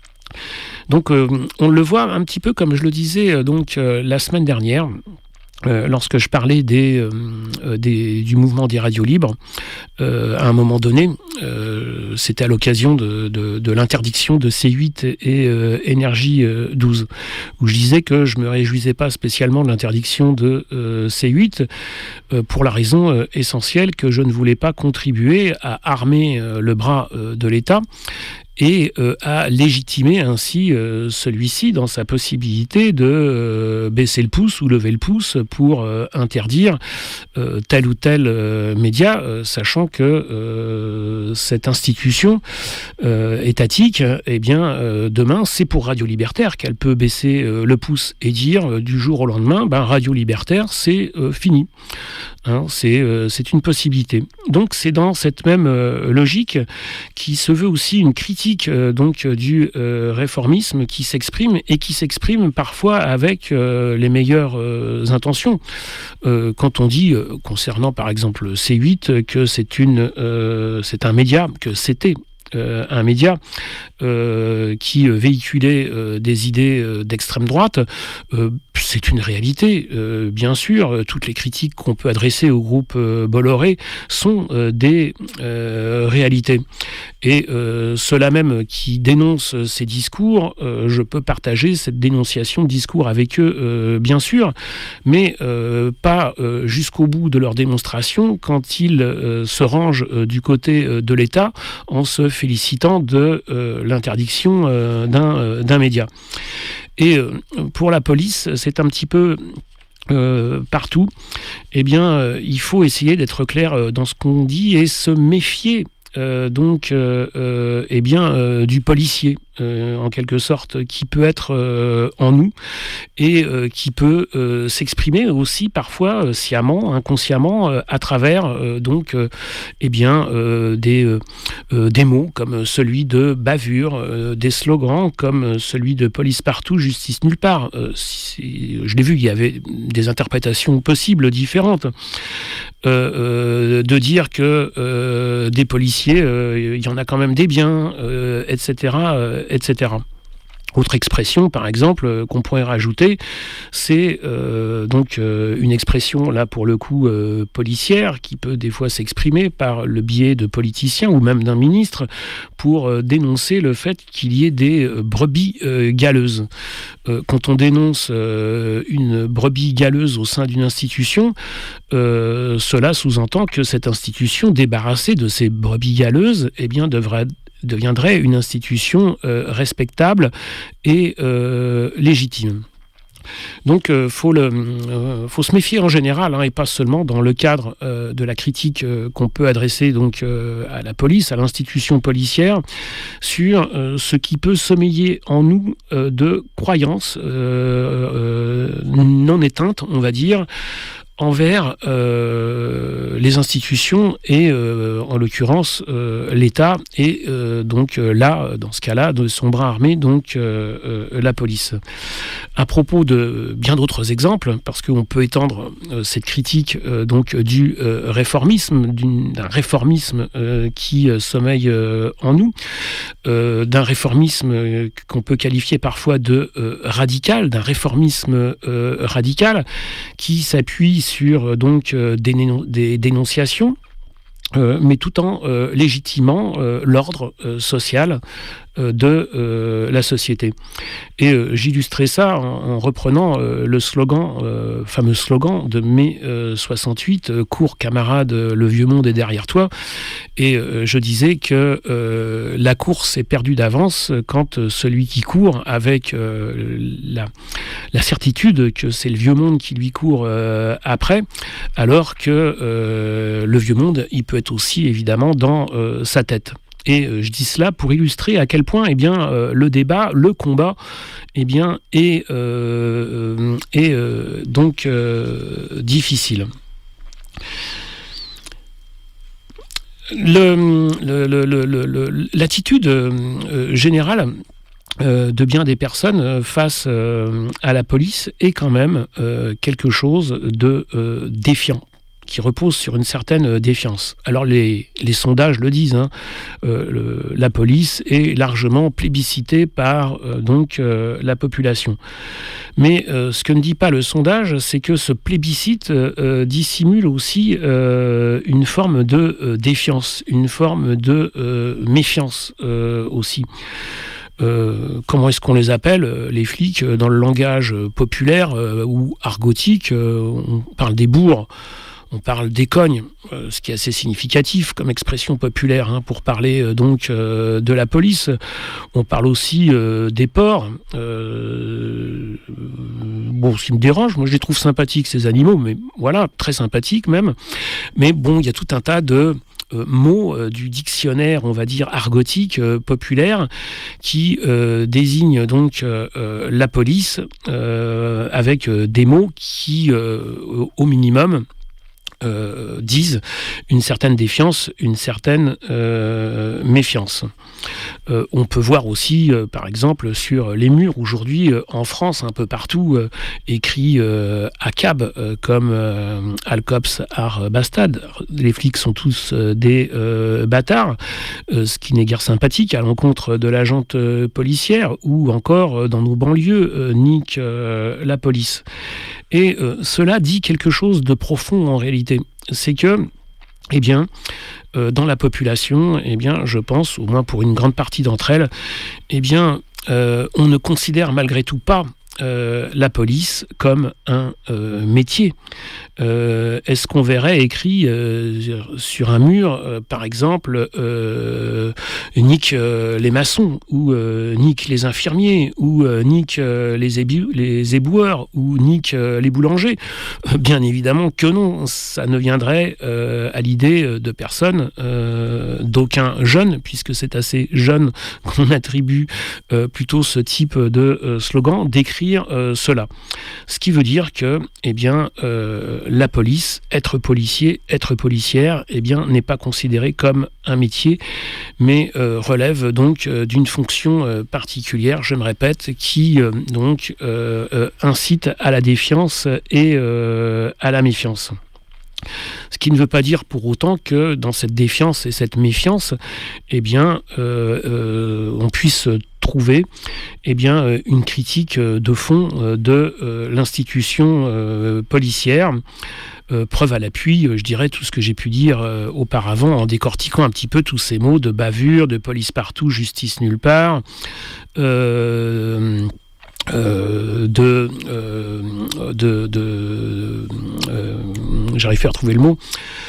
Donc, euh, on le voit un petit peu comme je le disais euh, donc euh, la semaine dernière. Euh, lorsque je parlais des, euh, des, du mouvement des radios libres, euh, à un moment donné, euh, c'était à l'occasion de, de, de l'interdiction de C huit et euh, Énergie euh, douze, où je disais que je ne me réjouissais pas spécialement de l'interdiction de euh, C huit, euh, pour la raison euh, essentielle que je ne voulais pas contribuer à armer euh, le bras euh, de l'État, et euh, à légitimer ainsi euh, celui-ci dans sa possibilité de euh, baisser le pouce ou lever le pouce pour euh, interdire euh, tel ou tel euh, média, euh, sachant que euh, cette institution euh, étatique, eh bien, euh, demain, c'est pour Radio Libertaire qu'elle peut baisser euh, le pouce et dire euh, du jour au lendemain, ben, Radio Libertaire, c'est euh, fini. Hein, c'est, euh, c'est une possibilité. Donc c'est dans cette même euh, logique qui se veut aussi une critique euh, donc du euh, réformisme qui s'exprime et qui s'exprime parfois avec euh, les meilleures euh, intentions. Euh, quand on dit euh, concernant par exemple C huit que c'est une euh, c'est un média, que c'était Euh, un média euh, qui véhiculait euh, des idées euh, d'extrême droite, euh, c'est une réalité. Euh, bien sûr, toutes les critiques qu'on peut adresser au groupe euh, Bolloré sont euh, des euh, réalités. Et euh, ceux-là même qui dénoncent ces discours, euh, je peux partager cette dénonciation de discours avec eux, euh, bien sûr, mais euh, pas euh, jusqu'au bout de leur démonstration quand ils euh, se rangent euh, du côté euh, de l'État en se félicitant de euh, l'interdiction euh, d'un, euh, d'un média. Et euh, pour la police, c'est un petit peu euh, partout. Eh bien, euh, il faut essayer d'être clair euh, dans ce qu'on dit et se méfier Euh, donc, euh, euh, eh bien, euh, du policier, euh, en quelque sorte, qui peut être euh, en nous et euh, qui peut euh, s'exprimer aussi parfois euh, sciemment, inconsciemment, euh, à travers euh, donc, euh, eh bien, euh, des euh, des mots comme celui de bavure, euh, des slogans comme celui de police partout, justice nulle part. Euh, si, je l'ai vu, il y avait des interprétations possibles différentes. Euh, euh, de dire que euh, des policiers, euh, il y en a quand même des biens, euh, et cetera, euh, et cetera. Autre expression, par exemple, euh, qu'on pourrait rajouter, c'est euh, donc euh, une expression, là pour le coup, euh, policière, qui peut des fois s'exprimer par le biais de politiciens ou même d'un ministre pour euh, dénoncer le fait qu'il y ait des euh, brebis euh, galeuses. Euh, quand on dénonce euh, une brebis galeuse au sein d'une institution, euh, cela sous-entend que cette institution, débarrassée de ces brebis galeuses, eh bien, devrait deviendrait une institution euh, respectable et euh, légitime. Donc, euh, faut le, euh, faut se méfier en général, hein, et pas seulement dans le cadre euh, de la critique euh, qu'on peut adresser donc euh, à la police, à l'institution policière, sur euh, ce qui peut sommeiller en nous euh, de croyances euh, euh, non éteintes, on va dire, envers euh, les institutions et euh, en l'occurrence euh, l'État et euh, donc euh, là, dans ce cas-là, de son bras armé, donc euh, euh, la police. À propos de bien d'autres exemples, parce qu'on peut étendre euh, cette critique euh, donc du euh, réformisme, d'une, d'un réformisme euh, qui euh, sommeille euh, en nous, euh, d'un réformisme euh, qu'on peut qualifier parfois de euh, radical, d'un réformisme euh, radical qui s'appuie sur donc euh, des, nénon- des dénonciations, euh, mais tout en euh, légitimant euh, l'ordre euh, social euh, de euh, la société. Et euh, j'illustrais ça en, en reprenant euh, le slogan, euh, fameux slogan de mai euh, soixante-huit, euh, « Cours camarade, le vieux monde est derrière toi ». Et euh, je disais que euh, la course est perdue d'avance quand euh, celui qui court, avec euh, la, la certitude que c'est le vieux monde qui lui court euh, après, alors que euh, le vieux monde, il peut être aussi évidemment dans euh, sa tête. Et euh, je dis cela pour illustrer à quel point eh bien, euh, le débat, le combat eh bien, est, euh, est euh, donc euh, difficile. Le, le, le, le, le, l'attitude euh, générale euh, de bien des personnes euh, face euh, à la police est quand même euh, quelque chose de euh, défiant, qui repose sur une certaine défiance. Alors les, les sondages le disent, hein, euh, le, la police est largement plébiscitée par euh, donc euh, la population. Mais euh, ce que ne dit pas le sondage, c'est que ce plébiscite euh, dissimule aussi euh, une forme de euh, défiance, une forme de euh, méfiance euh, aussi. Euh, comment est-ce qu'on les appelle, les flics, dans le langage populaire euh, ou argotique, euh, on parle des bourres. On parle des cognes, euh, ce qui est assez significatif comme expression populaire hein, pour parler euh, donc euh, de la police. On parle aussi euh, des porcs. Euh, bon, ce qui me dérange, moi je les trouve sympathiques ces animaux, mais voilà, très sympathiques même. Mais bon, il y a tout un tas de Euh, mots euh, du dictionnaire, on va dire argotique, euh, populaire, qui euh, désignent donc euh, euh, la police euh, avec euh, des mots qui, euh, au minimum, Euh, disent une certaine défiance, une certaine euh, méfiance. Euh, on peut voir aussi, euh, par exemple, sur les murs aujourd'hui, euh, en France, un peu partout, euh, écrit euh, A C A B, euh, comme euh, All Cops are Bastard. Les flics sont tous euh, des euh, bâtards, euh, ce qui n'est guère sympathique à l'encontre de la gente euh, policière, ou encore euh, dans nos banlieues, euh, nique euh, la police. Et euh, cela dit quelque chose de profond en réalité. C'est que, eh bien, euh, dans la population, eh bien, je pense, au moins pour une grande partie d'entre elles, eh bien, euh, on ne considère malgré tout pas euh, la police comme un euh, métier. Euh, est-ce qu'on verrait écrit euh, sur un mur, euh, par exemple, euh, nique euh, les maçons, ou euh, nique les infirmiers, ou euh, nique euh, les, ébu- les éboueurs, ou nique euh, les boulangers? euh, Bien évidemment que non, ça ne viendrait euh, à l'idée de personne, euh, d'aucun jeune, puisque c'est assez jeune qu'on attribue euh, plutôt ce type de euh, slogan, d'écrire euh, cela. Ce qui veut dire que, eh bien, euh, la police, être policier, être policière, eh bien, n'est pas considéré comme un métier, mais euh, relève donc euh, d'une fonction euh, particulière, je me répète, qui euh, donc euh, euh, incite à la défiance et euh, à la méfiance. Ce qui ne veut pas dire pour autant que dans cette défiance et cette méfiance, eh bien, euh, euh, on puisse trouver eh bien, une critique de fond de euh, l'institution euh, policière. Euh, preuve à l'appui, je dirais, tout ce que j'ai pu dire euh, auparavant en décortiquant un petit peu tous ces mots de bavure, de police partout, justice nulle part. Euh, Euh, de, euh, de, de euh, j'arrive pas à retrouver le mot,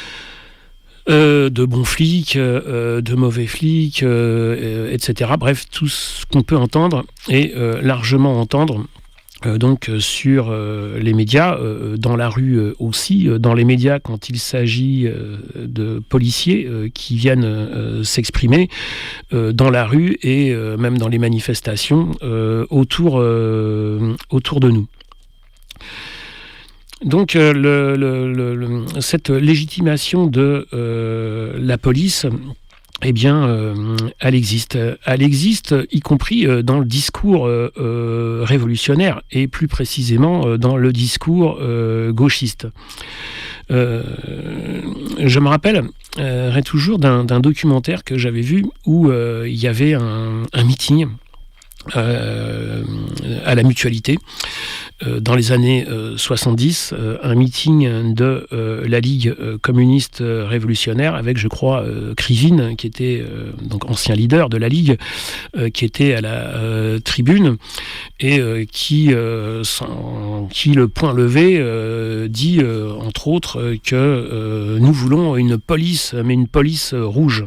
euh, de bons flics, euh, de mauvais flics, euh, et cetera. Bref, tout ce qu'on peut entendre et euh, largement entendre. Euh, donc euh, sur euh, les médias, euh, dans la rue euh, aussi, euh, dans les médias quand il s'agit euh, de policiers euh, qui viennent euh, s'exprimer, euh, dans la rue et euh, même dans les manifestations euh, autour, euh, autour de nous. Donc euh, le, le, le, le, cette légitimation de euh, la police, eh bien, euh, elle existe. Elle existe, y compris euh, dans le discours euh, euh, révolutionnaire, et plus précisément euh, dans le discours euh, gauchiste. Euh, je me rappelle euh, toujours d'un, d'un documentaire que j'avais vu où euh, il y avait un, un meeting euh, à la Mutualité euh, dans les années euh, soixante-dix, euh, un meeting de euh, la Ligue euh, communiste révolutionnaire avec, je crois, euh, Krivine, qui était euh, donc ancien leader de la Ligue, euh, qui était à la euh, tribune et euh, qui, euh, sans, qui, le point levé, euh, dit euh, entre autres euh, que euh, nous voulons une police, mais une police euh, rouge.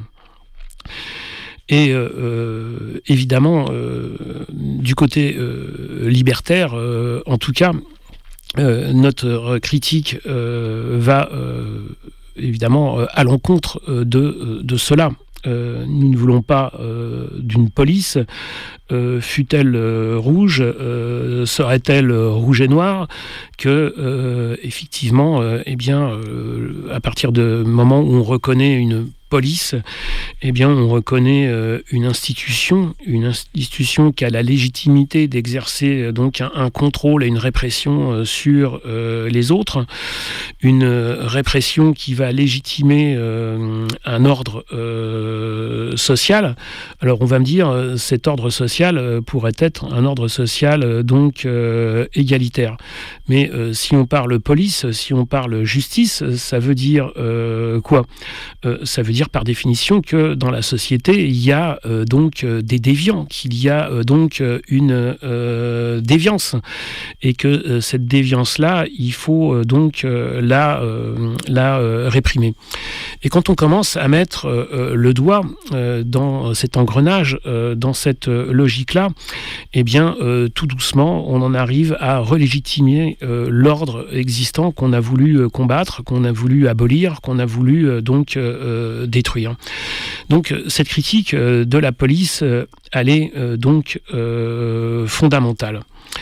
Et euh, évidemment, euh, du côté euh, libertaire, euh, en tout cas, euh, notre critique euh, va euh, évidemment euh, à l'encontre de, de cela. Euh, nous ne voulons pas euh, d'une police, euh, fût-elle euh, rouge, euh, serait-elle rouge et noire, que euh, effectivement, euh, eh bien, euh, à partir du moment où on reconnaît une police, eh bien, on reconnaît euh, une institution, une institution qui a la légitimité d'exercer euh, donc un, un contrôle et une répression euh, sur euh, les autres, une euh, répression qui va légitimer euh, un ordre euh, social. Alors, on va me dire, euh, cet ordre social euh, pourrait être un ordre social euh, donc euh, égalitaire. Mais euh, si on parle police, si on parle justice, ça veut dire euh, quoi ? euh, Ça veut dire par définition que dans la société, il y a euh, donc euh, des déviants, qu'il y a euh, donc euh, une euh, déviance, et que euh, cette déviance-là, il faut euh, donc euh, la, euh, la euh, réprimer. Et quand on commence à mettre euh, le doigt euh, dans cet engrenage, euh, dans cette logique-là, eh bien, euh, tout doucement, on en arrive à relégitimer euh, l'ordre existant qu'on a voulu euh, combattre, qu'on a voulu abolir, qu'on a voulu euh, donc euh, détruire. Donc cette critique euh, de la police, euh, elle est euh, donc euh, fondamentale.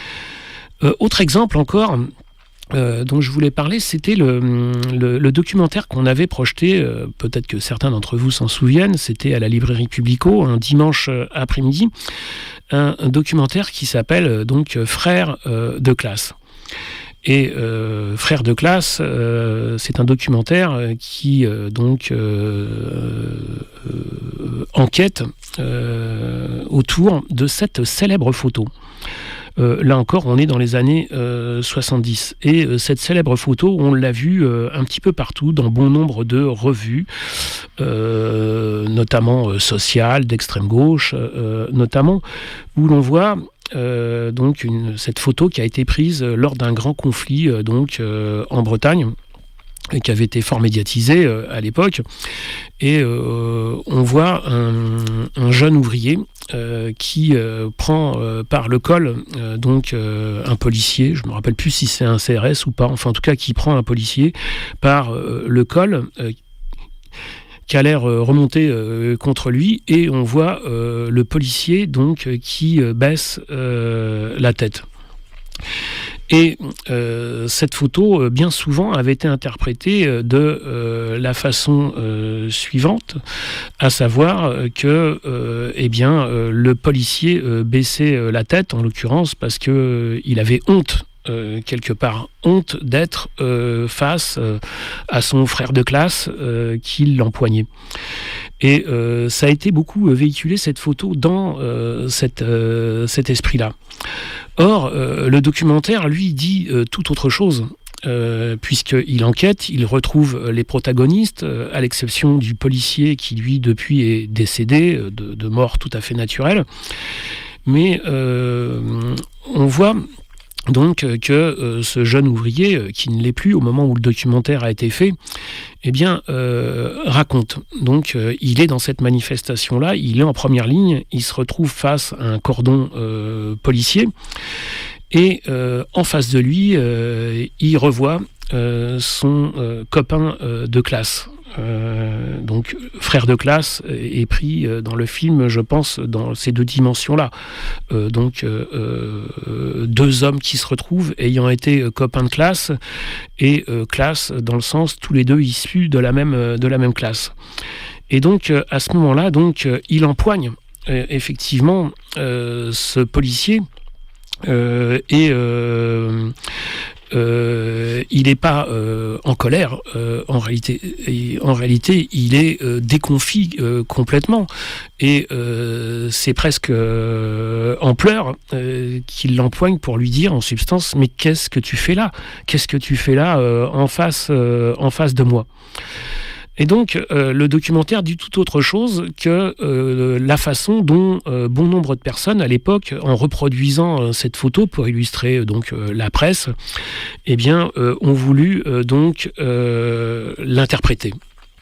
Euh, autre exemple encore euh, dont je voulais parler, c'était le, le, le documentaire qu'on avait projeté, euh, peut-être que certains d'entre vous s'en souviennent, c'était à la librairie Publico, un dimanche après-midi, un, un documentaire qui s'appelle euh, donc Frères euh, de classe. Et euh, Frères de classe, euh, c'est un documentaire qui euh, donc euh, euh, enquête euh, autour de cette célèbre photo. Euh, là encore, on est dans les années euh, soixante-dix. Et euh, cette célèbre photo, on l'a vue euh, un petit peu partout, dans bon nombre de revues, euh, notamment euh, sociales, d'extrême gauche, euh, notamment, où l'on voit euh, donc une, cette photo qui a été prise lors d'un grand conflit euh, donc, euh, en Bretagne, et qui avait été fort médiatisé euh, à l'époque. Et euh, on voit un, un jeune ouvrier euh, qui euh, prend euh, par le col euh, donc euh, un policier, je ne me rappelle plus si c'est un C R S ou pas, enfin en tout cas qui prend un policier par euh, le col, euh, qui a l'air euh, remonté euh, contre lui, et on voit euh, le policier donc qui euh, baisse euh, la tête. Et euh, cette photo, euh, bien souvent, avait été interprétée euh, de euh, la façon euh, suivante, à savoir euh, que euh, eh bien, euh, le policier euh, baissait euh, la tête, en l'occurrence, parce qu'il euh, avait honte, euh, quelque part, honte d'être euh, face euh, à son frère de classe euh, qui l'empoignait. Et euh, ça a été beaucoup véhiculé, cette photo, dans euh, cette, euh, cet esprit-là. Or, euh, le documentaire, lui, dit euh, tout autre chose, euh, puisqu'il enquête, il retrouve les protagonistes, euh, à l'exception du policier qui, lui, depuis est décédé, de, de mort tout à fait naturelle. Mais euh, on voit donc que euh, ce jeune ouvrier, euh, qui ne l'est plus au moment où le documentaire a été fait, eh bien, euh, raconte. Donc, euh, il est dans cette manifestation-là, il est en première ligne, il se retrouve face à un cordon euh, policier, et euh, en face de lui, euh, il revoit euh, son euh, copain euh, de classe. Euh, donc, frère de classe est pris dans le film, je pense, dans ces deux dimensions-là. Euh, donc, euh, euh, deux hommes qui se retrouvent ayant été copains de classe et euh, classe dans le sens tous les deux issus de la même, de la même classe. Et donc, à ce moment-là, donc, il empoigne euh, effectivement euh, ce policier euh, et... Euh, Euh, il n'est pas euh, en colère, euh, en réalité. Et en réalité, il est euh, déconfit euh, complètement. Et euh, c'est presque euh, en pleurs euh, qu'il l'empoigne pour lui dire en substance « Mais qu'est-ce que tu fais là ? Qu'est-ce que tu fais là euh, en face, euh, en face de moi ?» Et donc, euh, le documentaire dit tout autre chose que euh, la façon dont euh, bon nombre de personnes, à l'époque, en reproduisant euh, cette photo pour illustrer euh, donc euh, la presse, eh bien, euh, ont voulu euh, donc euh, l'interpréter.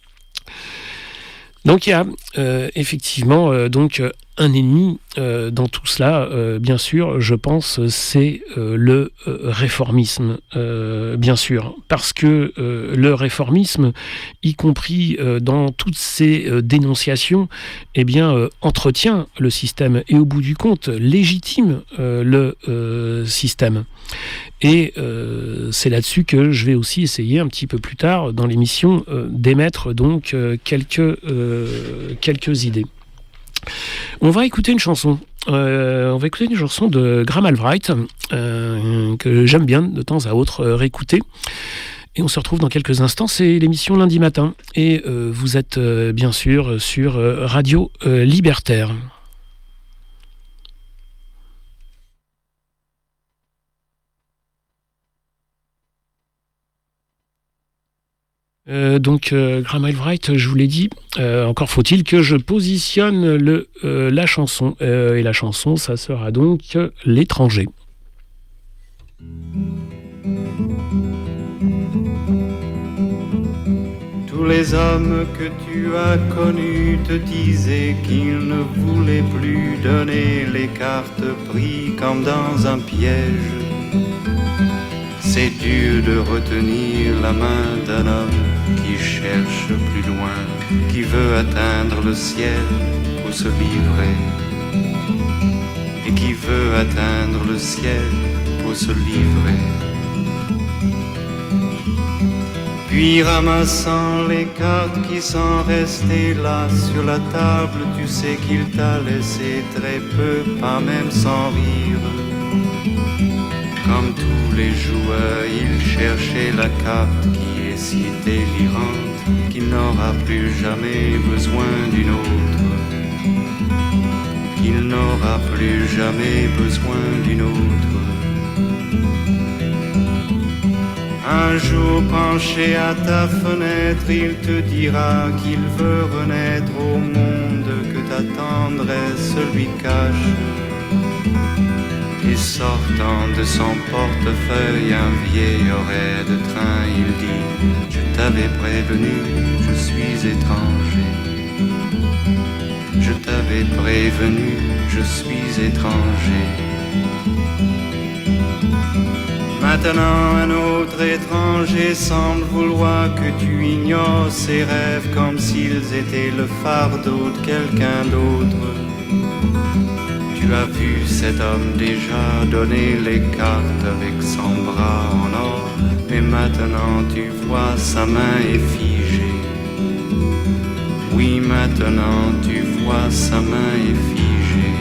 Donc, il y a euh, effectivement euh, donc un ennemi euh, dans tout cela, euh, bien sûr, je pense, c'est euh, le euh, réformisme, euh, bien sûr, parce que euh, le réformisme, y compris euh, dans toutes ces euh, dénonciations, eh bien, euh, entretient le système et au bout du compte légitime euh, le euh, système. Et euh, c'est là-dessus que je vais aussi essayer un petit peu plus tard dans l'émission euh, d'émettre donc euh, quelques, euh, quelques idées. On va écouter une chanson. Euh, on va écouter une chanson de Graham Allwright euh, que j'aime bien de temps à autre euh, réécouter. Et on se retrouve dans quelques instants. C'est l'émission Lundi Matin. Et euh, vous êtes euh, bien sûr sur euh, Radio euh, Libertaire. Euh, donc euh, Graham Allwright, je vous l'ai dit, euh, encore faut-il que je positionne le, euh, la chanson. Euh, et la chanson, ça sera donc euh, L'étranger.
Tous les hommes que tu as connus te disaient qu'ils ne voulaient plus donner les cartes prises comme dans un piège. C'est dur de retenir la main d'un homme qui cherche plus loin, qui veut atteindre le ciel pour se livrer, et qui veut atteindre le ciel pour se livrer. Puis ramassant les cartes qui sont restées là sur la table, tu sais qu'il t'a laissé très peu, pas même sans rire. Comme tous les joueurs, il cherchait la carte qui est si délirante qu'il n'aura plus jamais besoin d'une autre. Qu'il n'aura plus jamais besoin d'une autre. Un jour penché à ta fenêtre, il te dira qu'il veut renaître au monde, que ta tendresse lui cache. Et sortant de son portefeuille un vieil horaire de train, il dit « Je t'avais prévenu, je suis étranger. Je t'avais prévenu, je suis étranger. » Maintenant un autre étranger semble vouloir que tu ignores ses rêves comme s'ils étaient le fardeau de quelqu'un d'autre. Tu as vu cet homme déjà donner les cartes avec son bras en or, mais maintenant tu vois sa main est figée. Oui, maintenant tu vois sa main est figée.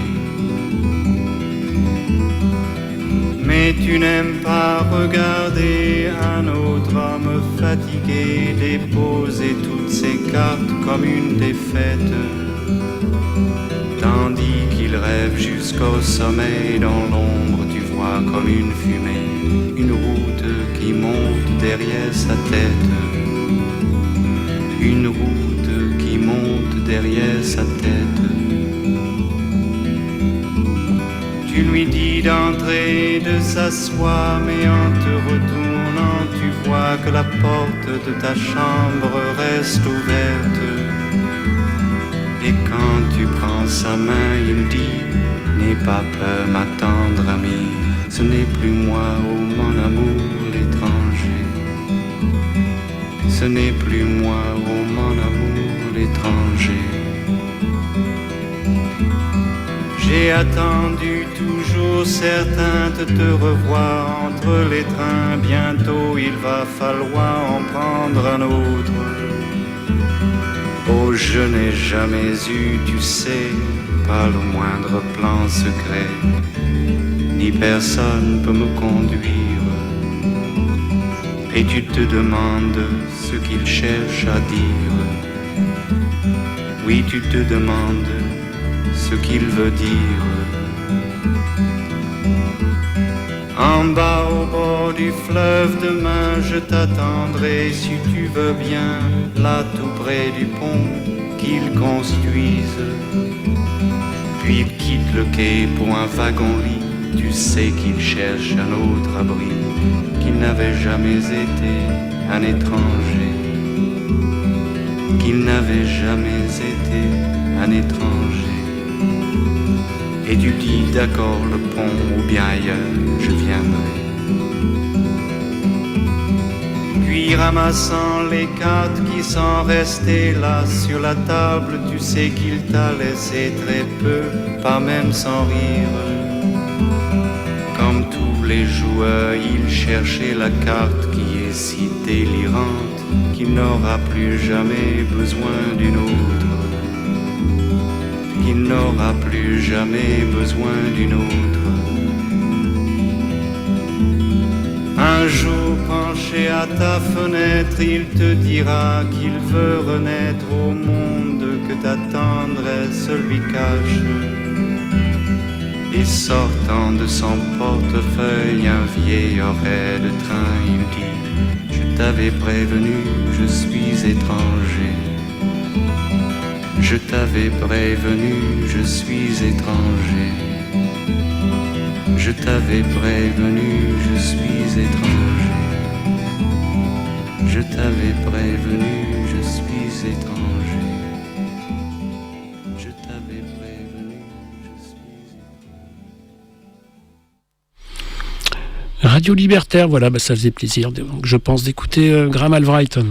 Mais tu n'aimes pas regarder un autre homme fatigué déposer toutes ses cartes comme une défaite, tandis qu'il rêve jusqu'au sommeil. Dans l'ombre tu vois comme une fumée une route qui monte derrière sa tête. Une route qui monte derrière sa tête. Tu lui dis d'entrer, de s'asseoir, mais en te retournant tu vois que la porte de ta chambre reste ouverte. Et quand tu prends sa main, il dit « N'aie pas peur, ma tendre amie, ce n'est plus moi, oh mon amour l'étranger. ce n'est plus moi, oh mon amour, l'étranger. J'ai attendu toujours certain de te revoir entre les trains. Bientôt il va falloir en prendre un autre. Oh, je n'ai jamais eu, tu sais, pas le moindre plan secret, ni personne peut me conduire. Et tu te demandes ce qu'il cherche à dire. Oui, tu te demandes ce qu'il veut dire. En bas au bord du fleuve, demain je t'attendrai, si tu veux bien, là tout près du pont qu'ils construisent. Puis quitte le quai pour un wagon-lit, tu sais qu'il cherche un autre abri, qu'il n'avait jamais été un étranger, qu'il n'avait jamais été un étranger. Et tu dis d'accord le pont ou bien ailleurs, je viendrai. Puis ramassant les cartes qui sont restées là sur la table, tu sais qu'il t'a laissé très peu, pas même sans rire. Comme tous les joueurs, il cherchait la carte qui est si délirante qu'il n'aura plus jamais besoin d'une autre. Il n'aura plus jamais besoin d'une autre. Un jour penché à ta fenêtre, il te dira qu'il veut renaître au monde, que ta tendresse lui cache. Et sortant de son portefeuille un vieil horaire de train, il dit: je t'avais prévenu, je suis étranger. Je t'avais prévenu, je suis étranger. Je t'avais prévenu, je suis étranger. Je t'avais prévenu, je suis étranger. Je t'avais prévenu, je suis étranger.
Radio Libertaire, voilà, bah ça faisait plaisir, je pense, d'écouter euh, Graham Allwright.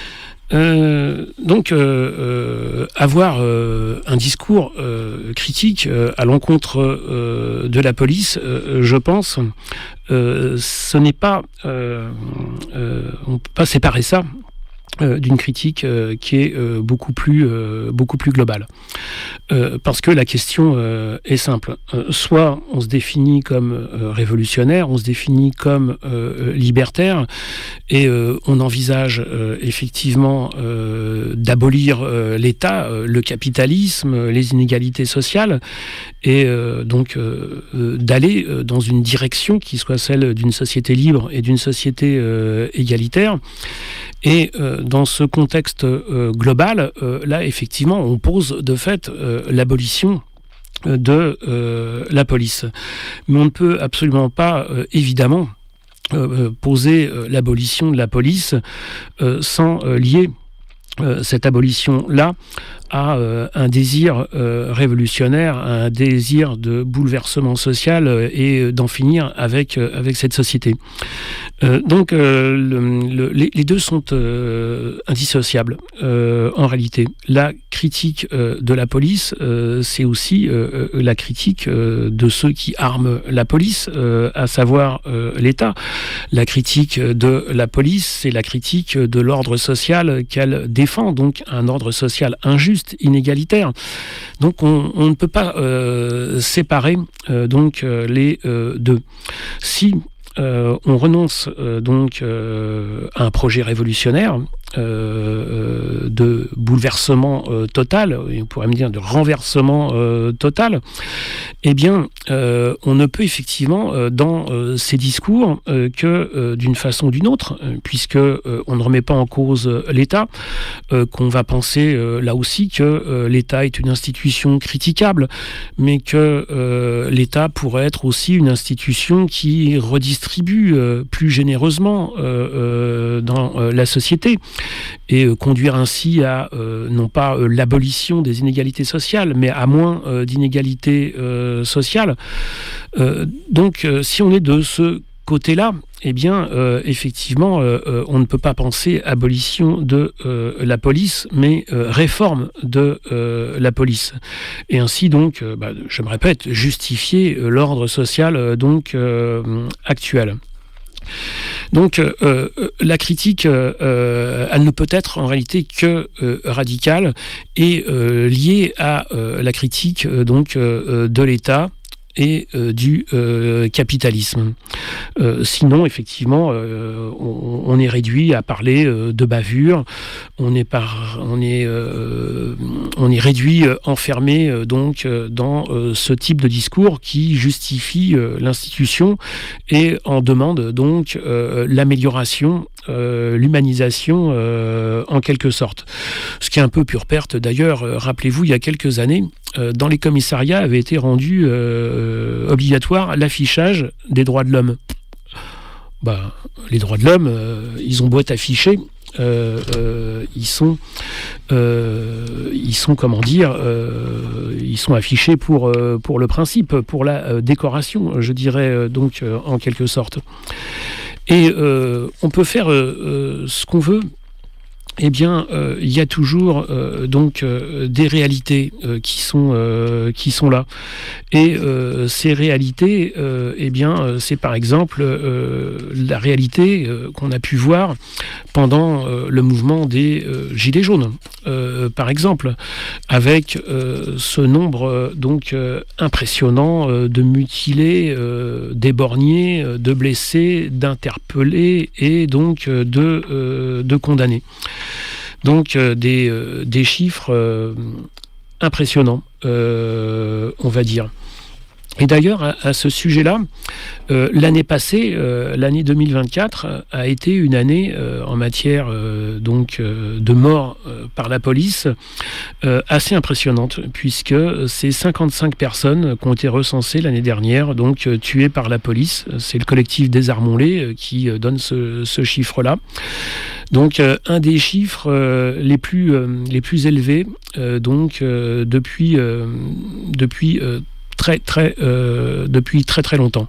Euh, donc, euh, euh, avoir euh, un discours euh, critique euh, à l'encontre euh, de la police, euh, je pense, euh, ce n'est pas, euh, euh, on ne peut pas séparer ça euh, d'une critique euh, qui est euh, beaucoup plus, euh, beaucoup plus globale. Euh, parce que la question euh, est simple. Euh, soit on se définit comme euh, révolutionnaire, on se définit comme euh, libertaire, et euh, on envisage euh, effectivement euh, d'abolir euh, l'État, euh, le capitalisme, les inégalités sociales, et euh, donc euh, euh, d'aller euh, dans une direction qui soit celle d'une société libre et d'une société euh, égalitaire. Et euh, dans ce contexte euh, global, euh, là, effectivement, on pose de fait euh, l'abolition de euh, la police. Mais on ne peut absolument pas, euh, évidemment, euh, poser euh, l'abolition de la police euh, sans euh, lier euh, cette abolition-là à euh, un désir euh, révolutionnaire, à un désir de bouleversement social euh, et d'en finir avec, euh, avec cette société. Euh, donc euh, le, le, les, les deux sont euh, indissociables euh, en réalité. La critique euh, de la police, euh, c'est aussi euh, la critique euh, de ceux qui arment la police, euh, à savoir euh, l'État. La critique de la police, c'est la critique de l'ordre social qu'elle défend, donc un ordre social injuste, inégalitaire. Donc on, on ne peut pas euh, séparer euh, donc euh, les euh, deux. Si Euh, on renonce euh, donc euh, à un projet révolutionnaire euh, euh, de bouleversement euh, total, et on pourrait me dire de renversement euh, total, eh bien, euh, on ne peut effectivement, euh, dans euh, ces discours, euh, que euh, d'une façon ou d'une autre, euh, puisque euh, on ne remet pas en cause l'État, euh, qu'on va penser euh, là aussi que euh, l'État est une institution critiquable, mais que euh, l'État pourrait être aussi une institution qui redistribue euh, plus généreusement euh, euh, dans euh, la société, et euh, conduire ainsi à, euh, non pas euh, l'abolition des inégalités sociales, mais à moins euh, d'inégalités euh, sociales. Euh, donc, euh, si on est de ce côté-là, eh bien, euh, effectivement, euh, on ne peut pas penser abolition de euh, la police, mais euh, réforme de euh, la police. Et ainsi, donc, euh, bah, je me répète, justifier euh, l'ordre social euh, donc euh, actuel. Donc euh, la critique, euh, elle ne peut être en réalité que euh, radicale et euh, liée à euh, la critique euh, donc euh, de l'État et euh, du euh, capitalisme. Euh, sinon, effectivement, euh, on, on est réduit à parler euh, de bavure, on est, par, on est, euh, on est réduit, euh, enfermé euh, donc, euh, dans euh, ce type de discours qui justifie euh, l'institution et en demande donc euh, l'amélioration, euh, l'humanisation euh, en quelque sorte. Ce qui est un peu pure perte d'ailleurs, euh, rappelez-vous, il y a quelques années, euh, dans les commissariats avait été rendu euh, Euh, obligatoire l'affichage des droits de l'homme. Bah, les droits de l'homme, euh, ils ont beau être affichés, euh, euh, ils sont, euh, ils sont comment dire, euh, ils sont affichés pour euh, pour le principe, pour la euh, décoration, je dirais euh, donc euh, en quelque sorte. Et euh, on peut faire euh, euh, ce qu'on veut. Eh bien, euh, il y a toujours euh, donc euh, des réalités euh, qui sont euh, qui sont là, et euh, ces réalités, euh, eh bien, euh, c'est par exemple euh, la réalité euh, qu'on a pu voir pendant euh, le mouvement des euh, Gilets jaunes, euh, par exemple, avec euh, ce nombre euh, donc euh, impressionnant euh, de mutilés, euh, d'éborgnés, euh, de blessés, d'interpellés et donc euh, de euh, de condamnés. Donc euh, des, euh, des chiffres euh, impressionnants, euh, on va dire. Et d'ailleurs, à, à ce sujet-là, euh, l'année passée, euh, l'année deux mille vingt-quatre, a été une année euh, en matière euh, donc, euh, de mort euh, par la police euh, assez impressionnante, puisque c'est cinquante-cinq personnes qui ont été recensées l'année dernière, donc euh, tuées par la police. C'est le collectif Désarmons-les euh, qui euh, donne ce, ce chiffre-là. Donc euh, un des chiffres euh, les plus euh, les plus élevés euh, donc euh, depuis euh, depuis euh, très très euh, depuis très très longtemps.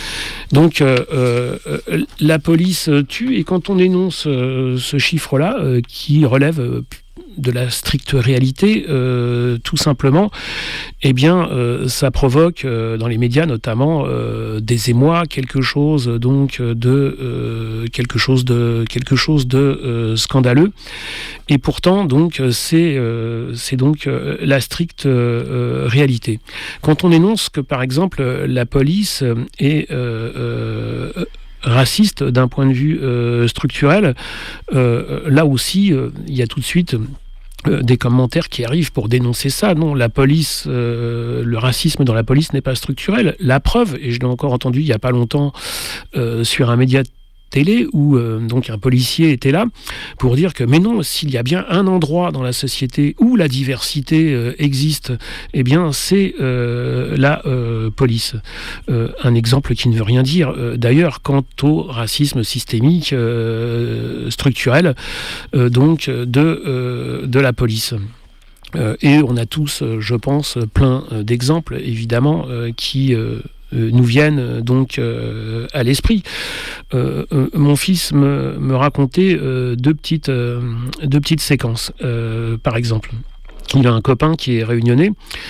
Donc euh, euh, la police tue, et quand on énonce euh, ce chiffre-là euh, qui relève euh, de la stricte réalité, euh, tout simplement, eh bien, euh, ça provoque euh, dans les médias notamment euh, des émois, quelque chose donc de euh, quelque chose de quelque chose de euh, scandaleux. Et pourtant, donc, c'est euh, c'est donc euh, la stricte euh, réalité. Quand on énonce que, par exemple, la police est euh, euh, raciste d'un point de vue euh, structurel, euh, là aussi, euh, il y a tout de suite Euh, des commentaires qui arrivent pour dénoncer ça. Non, la police, euh, le racisme dans la police n'est pas structurel. La preuve, et je l'ai encore entendu il n'y a pas longtemps euh, sur un média télé où euh, donc un policier était là pour dire que mais non, s'il y a bien un endroit dans la société où la diversité euh, existe, eh bien c'est euh, la euh, police. Euh, un exemple qui ne veut rien dire euh, d'ailleurs quant au racisme systémique euh, structurel euh, donc de, euh, de la police. Euh, et on a tous, euh, je pense, plein euh, d'exemples évidemment euh, qui euh, nous viennent donc euh, à l'esprit. Euh, euh, mon fils me, me racontait euh, deux, petites, euh, deux petites séquences, euh, par exemple. Il a un copain qui est réunionnais,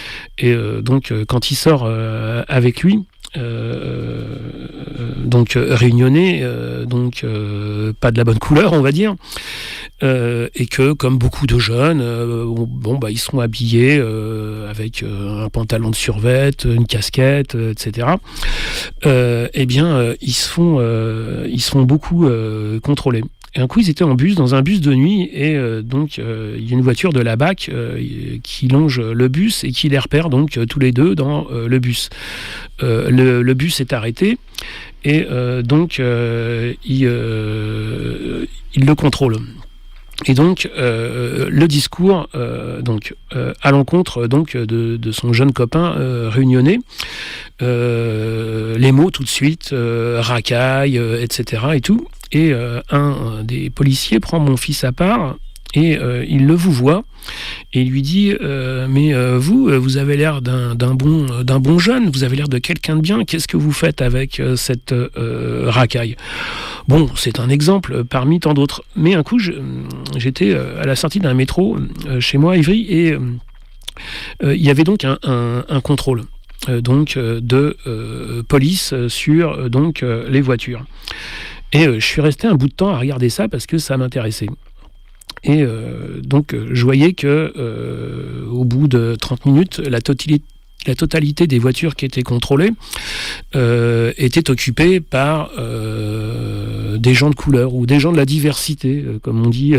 et euh, donc euh, quand il sort euh, avec lui, euh, donc euh, réunionnais, euh, donc euh, pas de la bonne couleur, on va dire, euh, et que comme beaucoup de jeunes, euh, bon bah ils sont habillés euh, avec euh, un pantalon de survêt, une casquette, euh, et cetera. Euh, eh bien, euh, ils se font, euh, ils se font beaucoup euh, contrôler. Et un coup, ils étaient en bus, dans un bus de nuit, et euh, donc euh, il y a une voiture de la B A C euh, qui longe le bus et qui les repère donc euh, tous les deux dans euh, le bus. Euh, le, le bus est arrêté, et euh, donc euh, il, euh, il le contrôle. Et donc euh, le discours euh, donc euh, à l'encontre donc de, de son jeune copain euh, réunionnais, euh, les mots tout de suite euh, racaille, euh, et cetera et tout. Et euh, un des policiers prend mon fils à part Et euh, il le vous voit et il lui dit euh, mais euh, vous, vous avez l'air d'un, d'un, bon, d'un bon jeune, vous avez l'air de quelqu'un de bien, qu'est-ce que vous faites avec euh, cette euh, racaille ? Bon, c'est un exemple parmi tant d'autres. Mais un coup, je, j'étais à la sortie d'un métro euh, chez moi à Ivry et euh, il y avait donc un, un, un contrôle euh, donc, euh, de euh, police sur euh, donc, euh, les voitures. Et euh, je suis resté un bout de temps à regarder ça parce que ça m'intéressait. Et euh, donc, je voyais que euh, au bout de trente minutes, la totalité, la totalité des voitures qui étaient contrôlées euh, étaient occupées par euh, des gens de couleur ou des gens de la diversité, euh, comme on dit,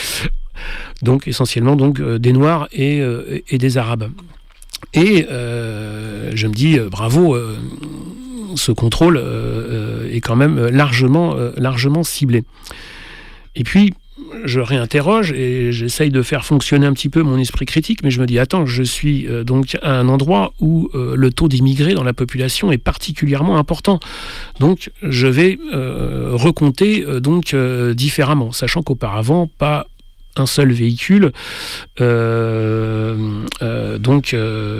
donc essentiellement donc, euh, des Noirs et, euh, et des Arabes. Et euh, je me dis, euh, bravo, euh, ce contrôle euh, est quand même largement, euh, largement ciblé. Et puis, je réinterroge et j'essaye de faire fonctionner un petit peu mon esprit critique, mais je me dis, attends, je suis euh, donc à un endroit où euh, le taux d'immigrés dans la population est particulièrement important. Donc, je vais euh, recompter euh, donc, euh, différemment, sachant qu'auparavant, pas un seul véhicule euh, euh, donc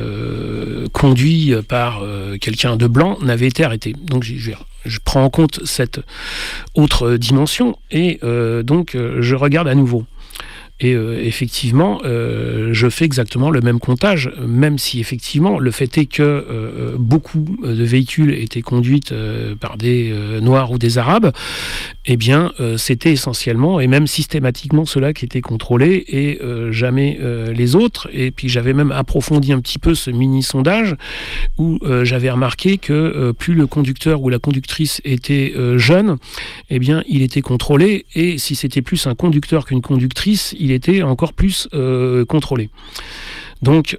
euh, conduit par euh, quelqu'un de blanc n'avait été arrêté. Donc je, je, je prends en compte cette autre dimension et euh, donc je regarde à nouveau. Et euh, effectivement, euh, je fais exactement le même comptage, même si effectivement le fait est que euh, beaucoup de véhicules étaient conduits euh, par des euh, Noirs ou des Arabes, eh bien euh, c'était essentiellement et même systématiquement ceux-là qui étaient contrôlés et euh, jamais euh, les autres. Et puis j'avais même approfondi un petit peu ce mini-sondage où euh, j'avais remarqué que euh, plus le conducteur ou la conductrice était euh, jeune, eh bien il était contrôlé et si c'était plus un conducteur qu'une conductrice, il il était encore plus euh, contrôlé. Donc,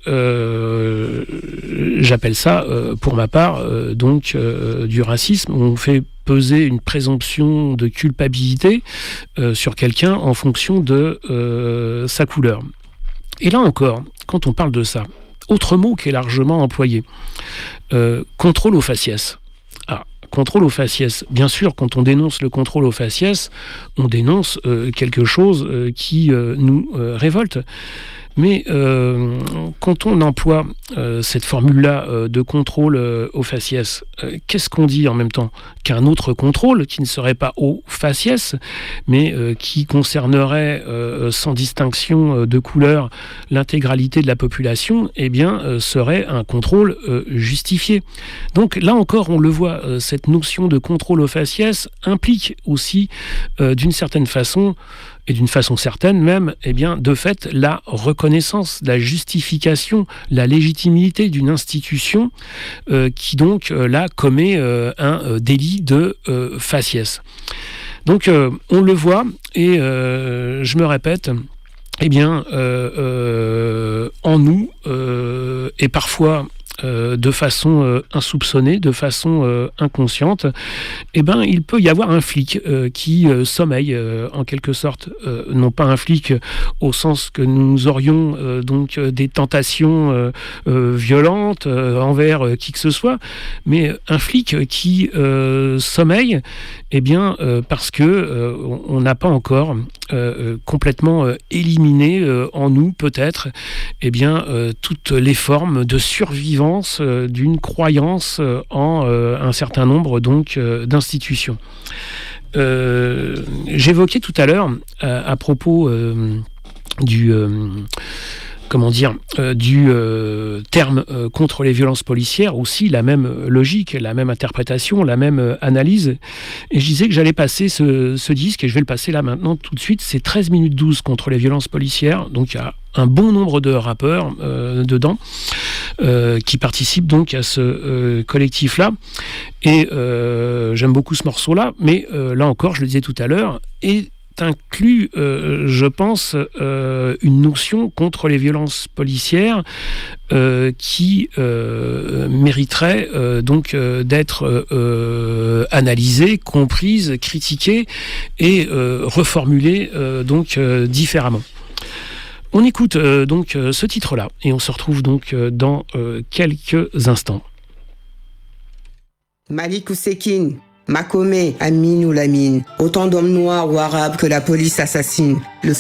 euh, j'appelle ça, euh, pour ma part, euh, donc euh, du racisme. On fait peser une présomption de culpabilité euh, sur quelqu'un en fonction de euh, sa couleur. Et là encore, quand on parle de ça, autre mot qui est largement employé, euh, contrôle au faciès. Ah, contrôle au faciès. Bien sûr, quand on dénonce le contrôle au faciès, on dénonce euh, quelque chose euh, qui euh, nous euh, révolte. Mais euh, quand on emploie euh, cette formule-là euh, de contrôle euh, au faciès, euh, qu'est-ce qu'on dit en même temps ? Qu'un autre contrôle qui ne serait pas au faciès, mais euh, qui concernerait euh, sans distinction euh, de couleur l'intégralité de la population, eh bien, euh, serait un contrôle euh, justifié. Donc là encore, on le voit, euh, cette notion de contrôle au faciès implique aussi, euh, d'une certaine façon, et d'une façon certaine même, eh bien, de fait, la reconnaissance, la justification, la légitimité d'une institution euh, qui donc euh, là commet euh, un euh, délit de euh, faciès. Donc euh, on le voit et euh, je me répète, eh bien, euh, euh, en nous euh, et parfois Euh, de façon euh, insoupçonnée, de façon euh, inconsciente, eh ben, il peut y avoir un flic euh, qui euh, sommeille euh, en quelque sorte, euh, non pas un flic au sens que nous aurions euh, donc des tentations euh, euh, violentes euh, envers euh, qui que ce soit, mais un flic qui euh, sommeille, eh bien, euh, parce que euh, on n'a pas encore euh, complètement euh, éliminé euh, en nous peut-être, eh bien, euh, toutes les formes de survivance d'une croyance en euh, un certain nombre donc euh, d'institutions. Euh, j'évoquais tout à l'heure euh, à propos euh, du euh, comment dire, euh, du euh, terme euh, contre les violences policières, aussi la même logique, la même interprétation, la même euh, analyse. Et je disais que j'allais passer ce, ce disque, et je vais le passer là maintenant tout de suite, c'est treize minutes douze contre les violences policières, donc il y a un bon nombre de rappeurs euh, dedans, euh, qui participent donc à ce euh, collectif-là. Et euh, j'aime beaucoup ce morceau-là, mais euh, là encore, je le disais tout à l'heure, et inclut, euh, je pense, euh, une notion contre les violences policières euh, qui euh, mériterait euh, donc euh, d'être euh, analysée, comprise, critiquée et euh, reformulée euh, donc euh, différemment. On écoute euh, donc euh, ce titre-là et on se retrouve donc euh, dans euh, quelques instants.
Malik Ousekine, Makomé, Amine ou Lamine, autant d'hommes noirs ou arabes que la police assassine. Le savais-tu ?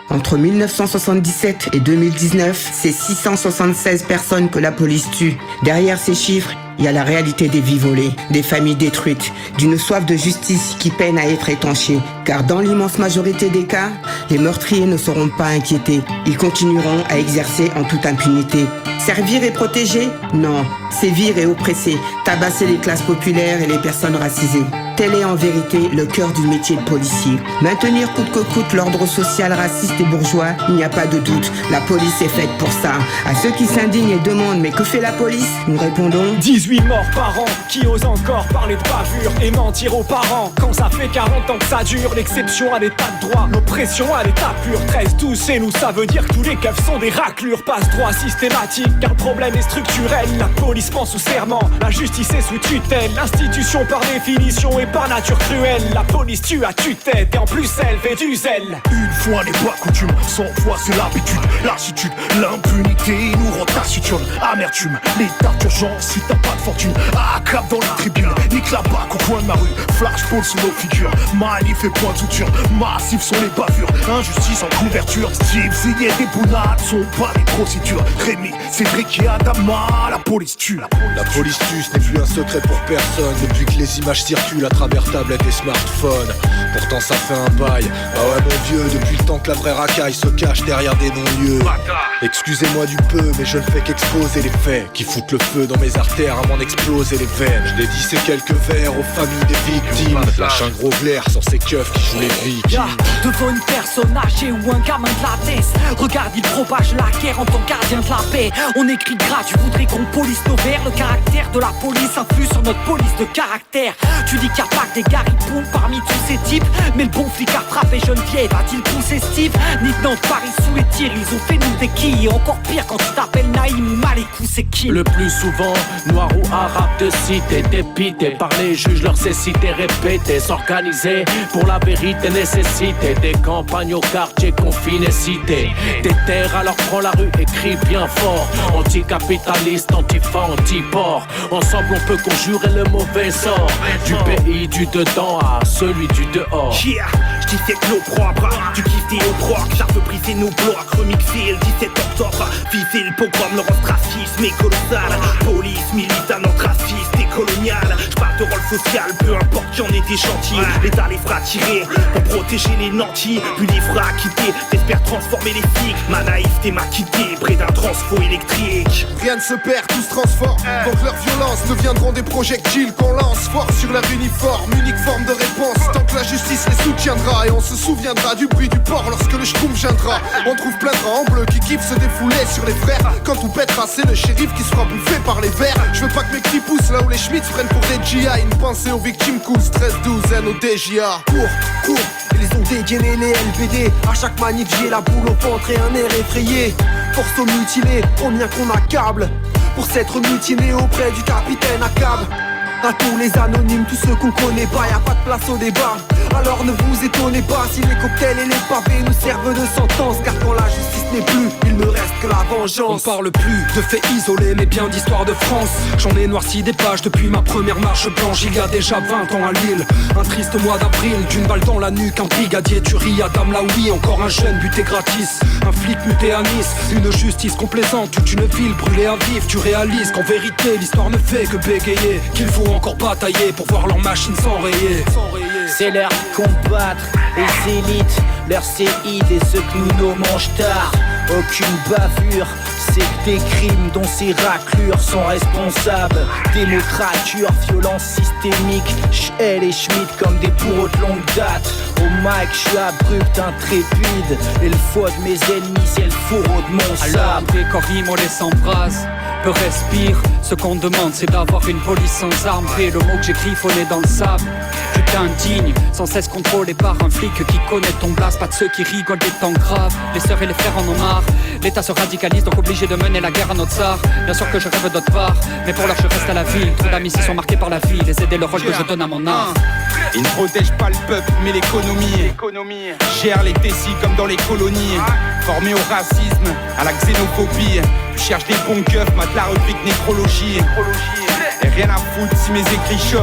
Entre mille neuf cent soixante-dix-sept et deux mille dix-neuf, c'est six cent soixante-seize personnes que la police tue. Derrière ces chiffres, il y a la réalité des vies volées, des familles détruites, d'une soif de justice qui peine à être étanchée. Car dans l'immense majorité des cas, les meurtriers ne seront pas inquiétés. Ils continueront à exercer en toute impunité. Servir et protéger? Non. Sévir et oppresser, tabasser les classes populaires et les personnes racisées. Tel est en vérité le cœur du métier de policier. Maintenir coûte que coûte l'ordre social raciste et bourgeois, il n'y a pas de doute. La police est faite pour ça. À ceux qui s'indignent et demandent mais que fait la police? Nous répondons
dix-huit morts par an, qui osent encore parler de bavure et mentir aux parents. Quand ça fait quarante ans que ça dure, l'exception à l'état de droit, l'oppression à l'état pur. Treize, douze, c'est nous, ça veut dire que tous les keufs sont des raclures. Passe-droit systématique, car le problème est structurel. La police ment sous serment, la justice est sous tutelle. L'institution par définition est par nature cruelle. La police tue à tue-tête et en plus elle fait du zèle.
Une fois n'est pas coutume, cent fois c'est l'habitude. Lassitude, l'impunité nous rend taciturne. Amertume, l'état d'urgence si t'as pas de fortune. Ah, cap dans les tribunes, nique la bac au coin de ma rue. Flashball sous nos figures, manif et point de suture. Massifs sont les bavures, injustice en couverture. Steve, Ziggy et des bounades sont pas des procédures. Rémi, Cédric et Adama, la police tue. La police,
la police tue, ce n'est plus un secret pour personne. Depuis que les images circulent à travers tablettes et smartphones. Pourtant ça fait un bail, ah ouais mon vieux. Depuis le temps que la vraie racaille se cache derrière des non-lieux. Excusez-moi du peu, mais je ne fais qu'exposer les faits qui foutent le feu dans mes artères à m'en exploser les veines. Je dédie ces quelques vers aux familles des victimes. Lâche un gros glaire sur ces keufs qui jouent les vikings.
Yeah, devant une personne âgée ou un gamin de la T E S, regarde, il propage la guerre en tant que gardien de la paix. On écrit gras, tu voudrais qu'on police nos vers. Le caractère de la police influe sur notre police de caractère. Tu dis qu'il n'y a pas que des garipoux parmi tous ces types, mais le bon flic a frappé Geneviève, a-t-il poussé Steve? Nick Nantes, Paris sous les tirs, ils ont fait nous des quilles. Encore pire quand tu t'appelles Naïm ou Malikou, c'est qui?
Le plus souvent, noir ou arabe de cité, dépité par les juges, leur cécité répétée, s'organiser pour la vérité nécessité. Des campagnes au quartier confiné cité. Des terres alors prends la rue et crie bien fort. Anticapitaliste, antifa, anti-port. Ensemble on peut conjurer le mauvais sort. Du pays du dedans à celui du dehors.
Yeah, j'dis que l'opprobre, du kiff des opproques. Ça veut briser nos blocs, remixer le dix-sept octobre. Viser le pogrom, le ostracisme est colossal. Police, militant, antraciste et colonial. J'parle de rôle social, peu importe qui en est des chantiers. L'État les fera tirer pour protéger les nantis. Puis les fera quitter, t'espères transformer les flics. Ma naïveté m'a quitté près d'un transfo électrique.
Rien ne se perd, tout se transforme. Donc leurs violences deviendront des projectiles qu'on lance fort sur leur uniforme. Unique forme de réponse, tant que la justice les soutiendra. Et on se souviendra du bruit du port lorsque le schkoum viendra. On trouve plein de draps en bleu qui kiffent se défouler sur les frères. Quand tout pètera, c'est le shérif qui sera bouffé par les vers. Je veux pas que mes cris poussent là où les Schmitz prennent pour des G I. Une pensée aux victimes cool, stress douzaine au D J A.
Cours, cours, ils ont dégainé les L B D. À chaque manif j'ai la boule au ventre et un air effrayé. Force aux mutilés, combien qu'on accable pour s'être mutiné auprès du capitaine Akab. À tous les anonymes, tous ceux qu'on connaît pas, y'a pas de place au débat. Alors ne vous étonnez pas si les cocktails et les pavés nous servent de sentence. Car quand la justice n'est plus, il ne reste que la vengeance.
On parle plus de faits isolés mais bien d'histoire de France. J'en ai noirci des pages depuis ma première marche blanche. Il y a déjà vingt ans à Lille, un triste mois d'avril. D'une balle dans la nuque, un brigadier tuerie à Dame Laoui. Encore un jeune buté gratis, un flic muté à Nice. Une justice complaisante, toute une ville brûlée à vif. Tu réalises qu'en vérité l'histoire ne fait que bégayer. Qu'il faut encore batailler pour voir leur machine s'enrayer.
C'est l'heure de combattre les élites, leurs séides et ceux que nous nommons tard. Aucune bavure, c'est que des crimes dont ces raclures sont responsables. Démocrature, violence systémique, Schell et Schmitt comme des bourreaux de longue date. Au mic, je suis abrupt, intrépide, et le foie de mes ennemis, c'est le fourreau de mon sabre.
Alors dès qu'on rime, on les s'embrasse, peu respire. Ce qu'on demande, c'est d'avoir une police sans armes. Et le mot que j'ai griffonné dans le sable. Putain digne, sans cesse contrôlé par un flic qui connaît ton blast. Pas de ceux qui rigolent des temps graves. Les sœurs et les frères en ont marre. L'État se radicalise, donc obligé de mener la guerre à notre tsar. Bien sûr que je rêve d'autre part, mais pour l'heure je reste à la ville. Trop d'amis sont marqués par la vie, les aider le rôle que je donne à mon art.
Ils ne protègent pas le peuple, mais l'économie. Gère les Tessis comme dans les colonies. Formés au racisme, à la xénophobie. Tu cherches des bons keufs, mate la rubrique nécrologie. Et rien à foutre si mes écrits choquent.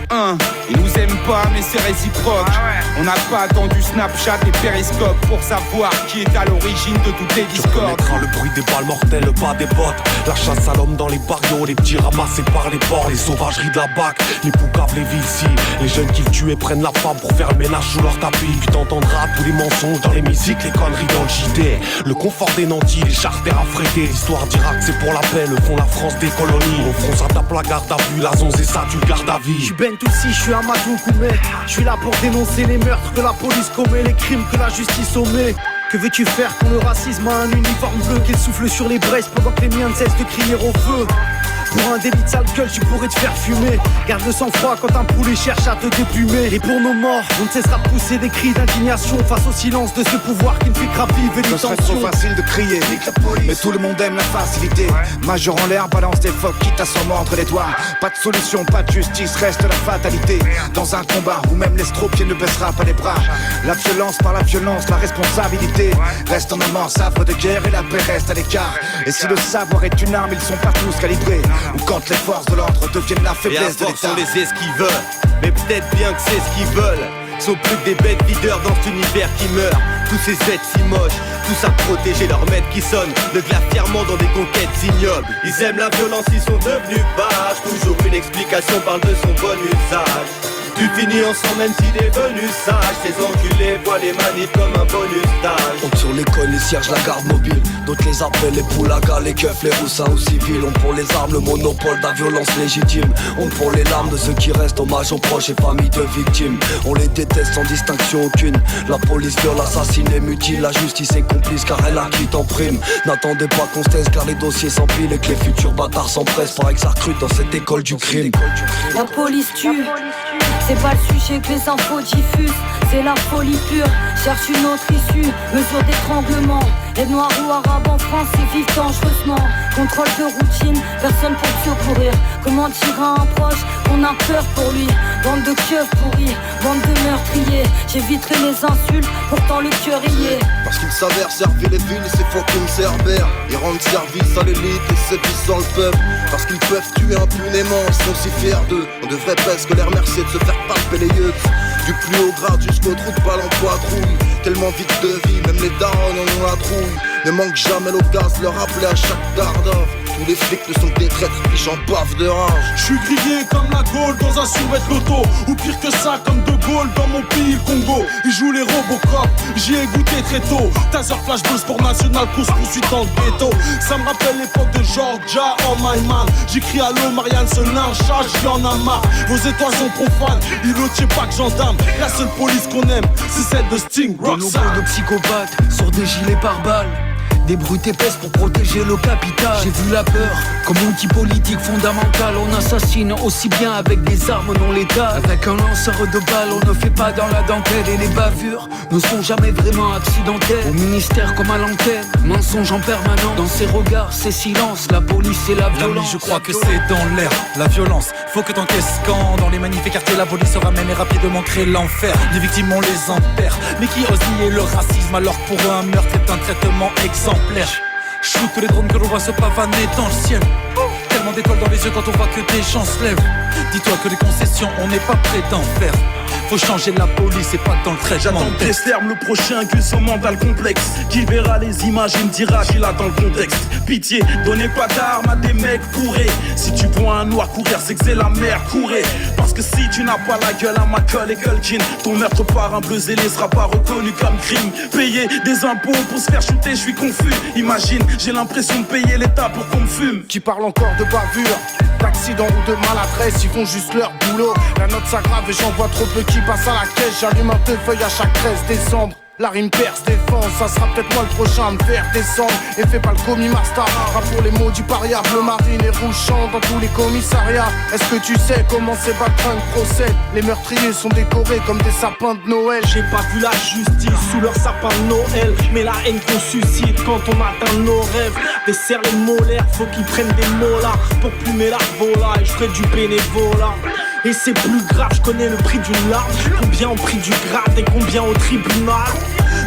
Hein, ils nous aiment pas mais c'est réciproque. On n'a pas attendu Snapchat et Periscope pour savoir qui est à l'origine de toutes les discordes.
Tu reconnaîtras le bruit des balles mortelles, le pas des bottes. La chasse à l'homme dans les barrios, les petits ramassés par les ports. Les sauvageries de la B A C, les poucaves, les vici. Les jeunes qui le tuent et prennent la femme pour faire le ménage sous leur tapis. Puis t'entendras tous les mensonges dans les musiques, les conneries dans le J D. Le confort des nantis, les charters affrétés. L'histoire d'Irak c'est pour la paix, le fond la France des colonies. Au front ça tape la garde à vue, la zonze et ça tu le gardes à vie.
Je suis Ben Toussi, je suis Amadou Koumé. Je suis là pour dénoncer les meurtres que la police commet, les crimes que la justice omet. Que veux-tu faire quand le racisme a un uniforme bleu, qu'il souffle sur les braises pendant que les miens ne cessent de crier au feu? Pour un délit de sale gueule, tu pourrais te faire fumer. Garde le sang-froid quand un poulet cherche à te déplumer. Et pour nos morts, on ne cessera de pousser des cris d'indignation face au silence de ce pouvoir qui ne fait que raviver les tensions.
Ce serait trop facile de crier, mais tout le monde aime la facilité. Major en l'air, balance des phoques, quitte à s'en mordre les doigts. Pas de solution, pas de justice, reste la fatalité. Dans un combat où même l'estropié ne baissera pas les bras. La violence par la violence, la responsabilité reste en amorce, havre de guerre et la paix reste à l'écart. Et si le savoir est une arme, ils sont pas tous calibrés. Ou quand les forces de l'ordre deviennent la faiblesse de l'État.
sont les esquiveurs, mais peut-être bien que c'est ce qu'ils veulent. Sont plus que des bêtes leaders dans cet univers qui meurt. Tous ces êtres si moches, tous à protéger leur maître qui sonne le glas fièrement dans des conquêtes ignobles. Ils aiment la violence, ils sont devenus pages. Toujours une explication parle de son bon usage. Tu finis en sang même s'il est venu sage. Ces enculés voient les manifs comme un bonus stage.
On sur l'école, les cierges, la garde mobile. D'autres les appellent les poulagas, les keufs, les roussins ou civils. On pour les armes, le monopole de la violence légitime. On pour les larmes de ceux qui restent, hommage aux proches et familles de victimes. On les déteste sans distinction aucune. La police viole, assassine et mutile. La justice est complice car elle a qui en prime. N'attendez pas qu'on se taise car les dossiers s'empilent. Et que les futurs bâtards s'empressent. Paraît que ça recrute dans cette école du crime.
La police tue. C'est pas le sujet que les infos diffusent, c'est la folie pure. Cherche une autre issue, mesure d'étranglement. Les noirs ou arabes en France, ils vivent dangereusement. Contrôle de routine, personne pour te secourir. Comment dire à un proche qu'on a peur pour lui? Bande de keufs pourris, bande de meurtriers. J'éviterai les insultes, pourtant le cœur y est.
Parce qu'ils s'avèrent servir les villes, c'est fucking cerbères. Ils rendent service à l'élite et sévissent dans le peuple. Parce qu'ils peuvent tuer impunément, ils sont si fiers d'eux. On devrait presque les remercier de se faire palper les yeux. Du plus haut grade jusqu'au trou de balle en quadrouille. Tellement vite de vie, même les darons en ont la trouille. Ne manque jamais l'audace, leur rappeler à chaque dardor. Tous les flics ne sont que des traîtres, puis j'en bave de rage.
J'suis grillé comme la Gaule dans un survêt loto. Ou pire que ça, comme De Gaulle dans mon pays, le Congo. Ils jouent les Robocop, j'y ai goûté très tôt. Taser, flashball, sport national, course poursuite dans le ghetto. Ça me rappelle l'époque de Georgia, oh my man. J'écris allô, Marianne, ce lynchage, j'en ai marre. Vos étoiles sont profanes, ils ne tiennent pas que gendarme. La seule police qu'on aime, c'est celle de Sting, Roxanne.
Des de psychopathes sur des gilets pare-balles. Des brutes épaisses pour protéger le capital. J'ai vu la peur comme outil politique fondamental. On assassine aussi bien avec des armes non létales. Avec un lanceur de balles, on ne fait pas dans la dentelle. Et les bavures ne sont jamais vraiment accidentelles. Au ministère comme à l'antenne, mensonge en permanence. Dans ses regards, ses silences, la police et la violence.
L'ami, je crois que c'est dans l'air, la violence. Faut que t'encaisses quand dans les manifs et quartiers la police se ramène et rapidement crée l'enfer. Les victimes on les enterre, mais qui ose nier le racisme alors que pour eux un meurtre est un traitement exemplaire. Shoot que les drones que l'on voit se pavaner dans le ciel. Tellement d'étoiles dans les yeux quand on voit que des gens se lèvent. Dis-toi que les concessions on n'est pas prêt d'en faire. Faut changer la police et pas dans le traitement.
J'attends Presterme, le prochain que son mental complexe. Qui verra les images et me dira qu'il attend le contexte. Pitié, donnez pas d'armes à des mecs bourrés. Si tu vois un noir courir, c'est que c'est la mer, courez. Parce que si tu n'as pas la gueule à Macaulay Culkin, ton meurtre par un bleu zélé sera pas reconnu comme crime. Payer des impôts pour se faire shooter, je suis confus. Imagine, j'ai l'impression de payer l'État pour qu'on me fume.
Tu parles encore de bavure, d'accident ou de maladresse, ils font juste leur boulot. La note s'aggrave et j'en vois trop peu qui passent à la caisse. J'allume un deux feuilles à chaque treize décembre. La rime perce défense, ça sera peut-être moi le prochain à me faire descendre. Et fais pas le commis master, rap pour les mots du paria. Bleu marine et rouge chant dans tous les commissariats. Est-ce que tu sais comment ces baltringues procèdent? Les meurtriers sont décorés comme des sapins de Noël.
J'ai pas vu la justice sous leur sapin de Noël, mais la haine qu'on suscite quand on atteint nos rêves. Desserre les molaires, faut qu'ils prennent des mots là pour plumer la volaille, je ferai du bénévolat. Et c'est plus grave, je connais le prix d'une larme. Combien au prix du grade et combien au tribunal.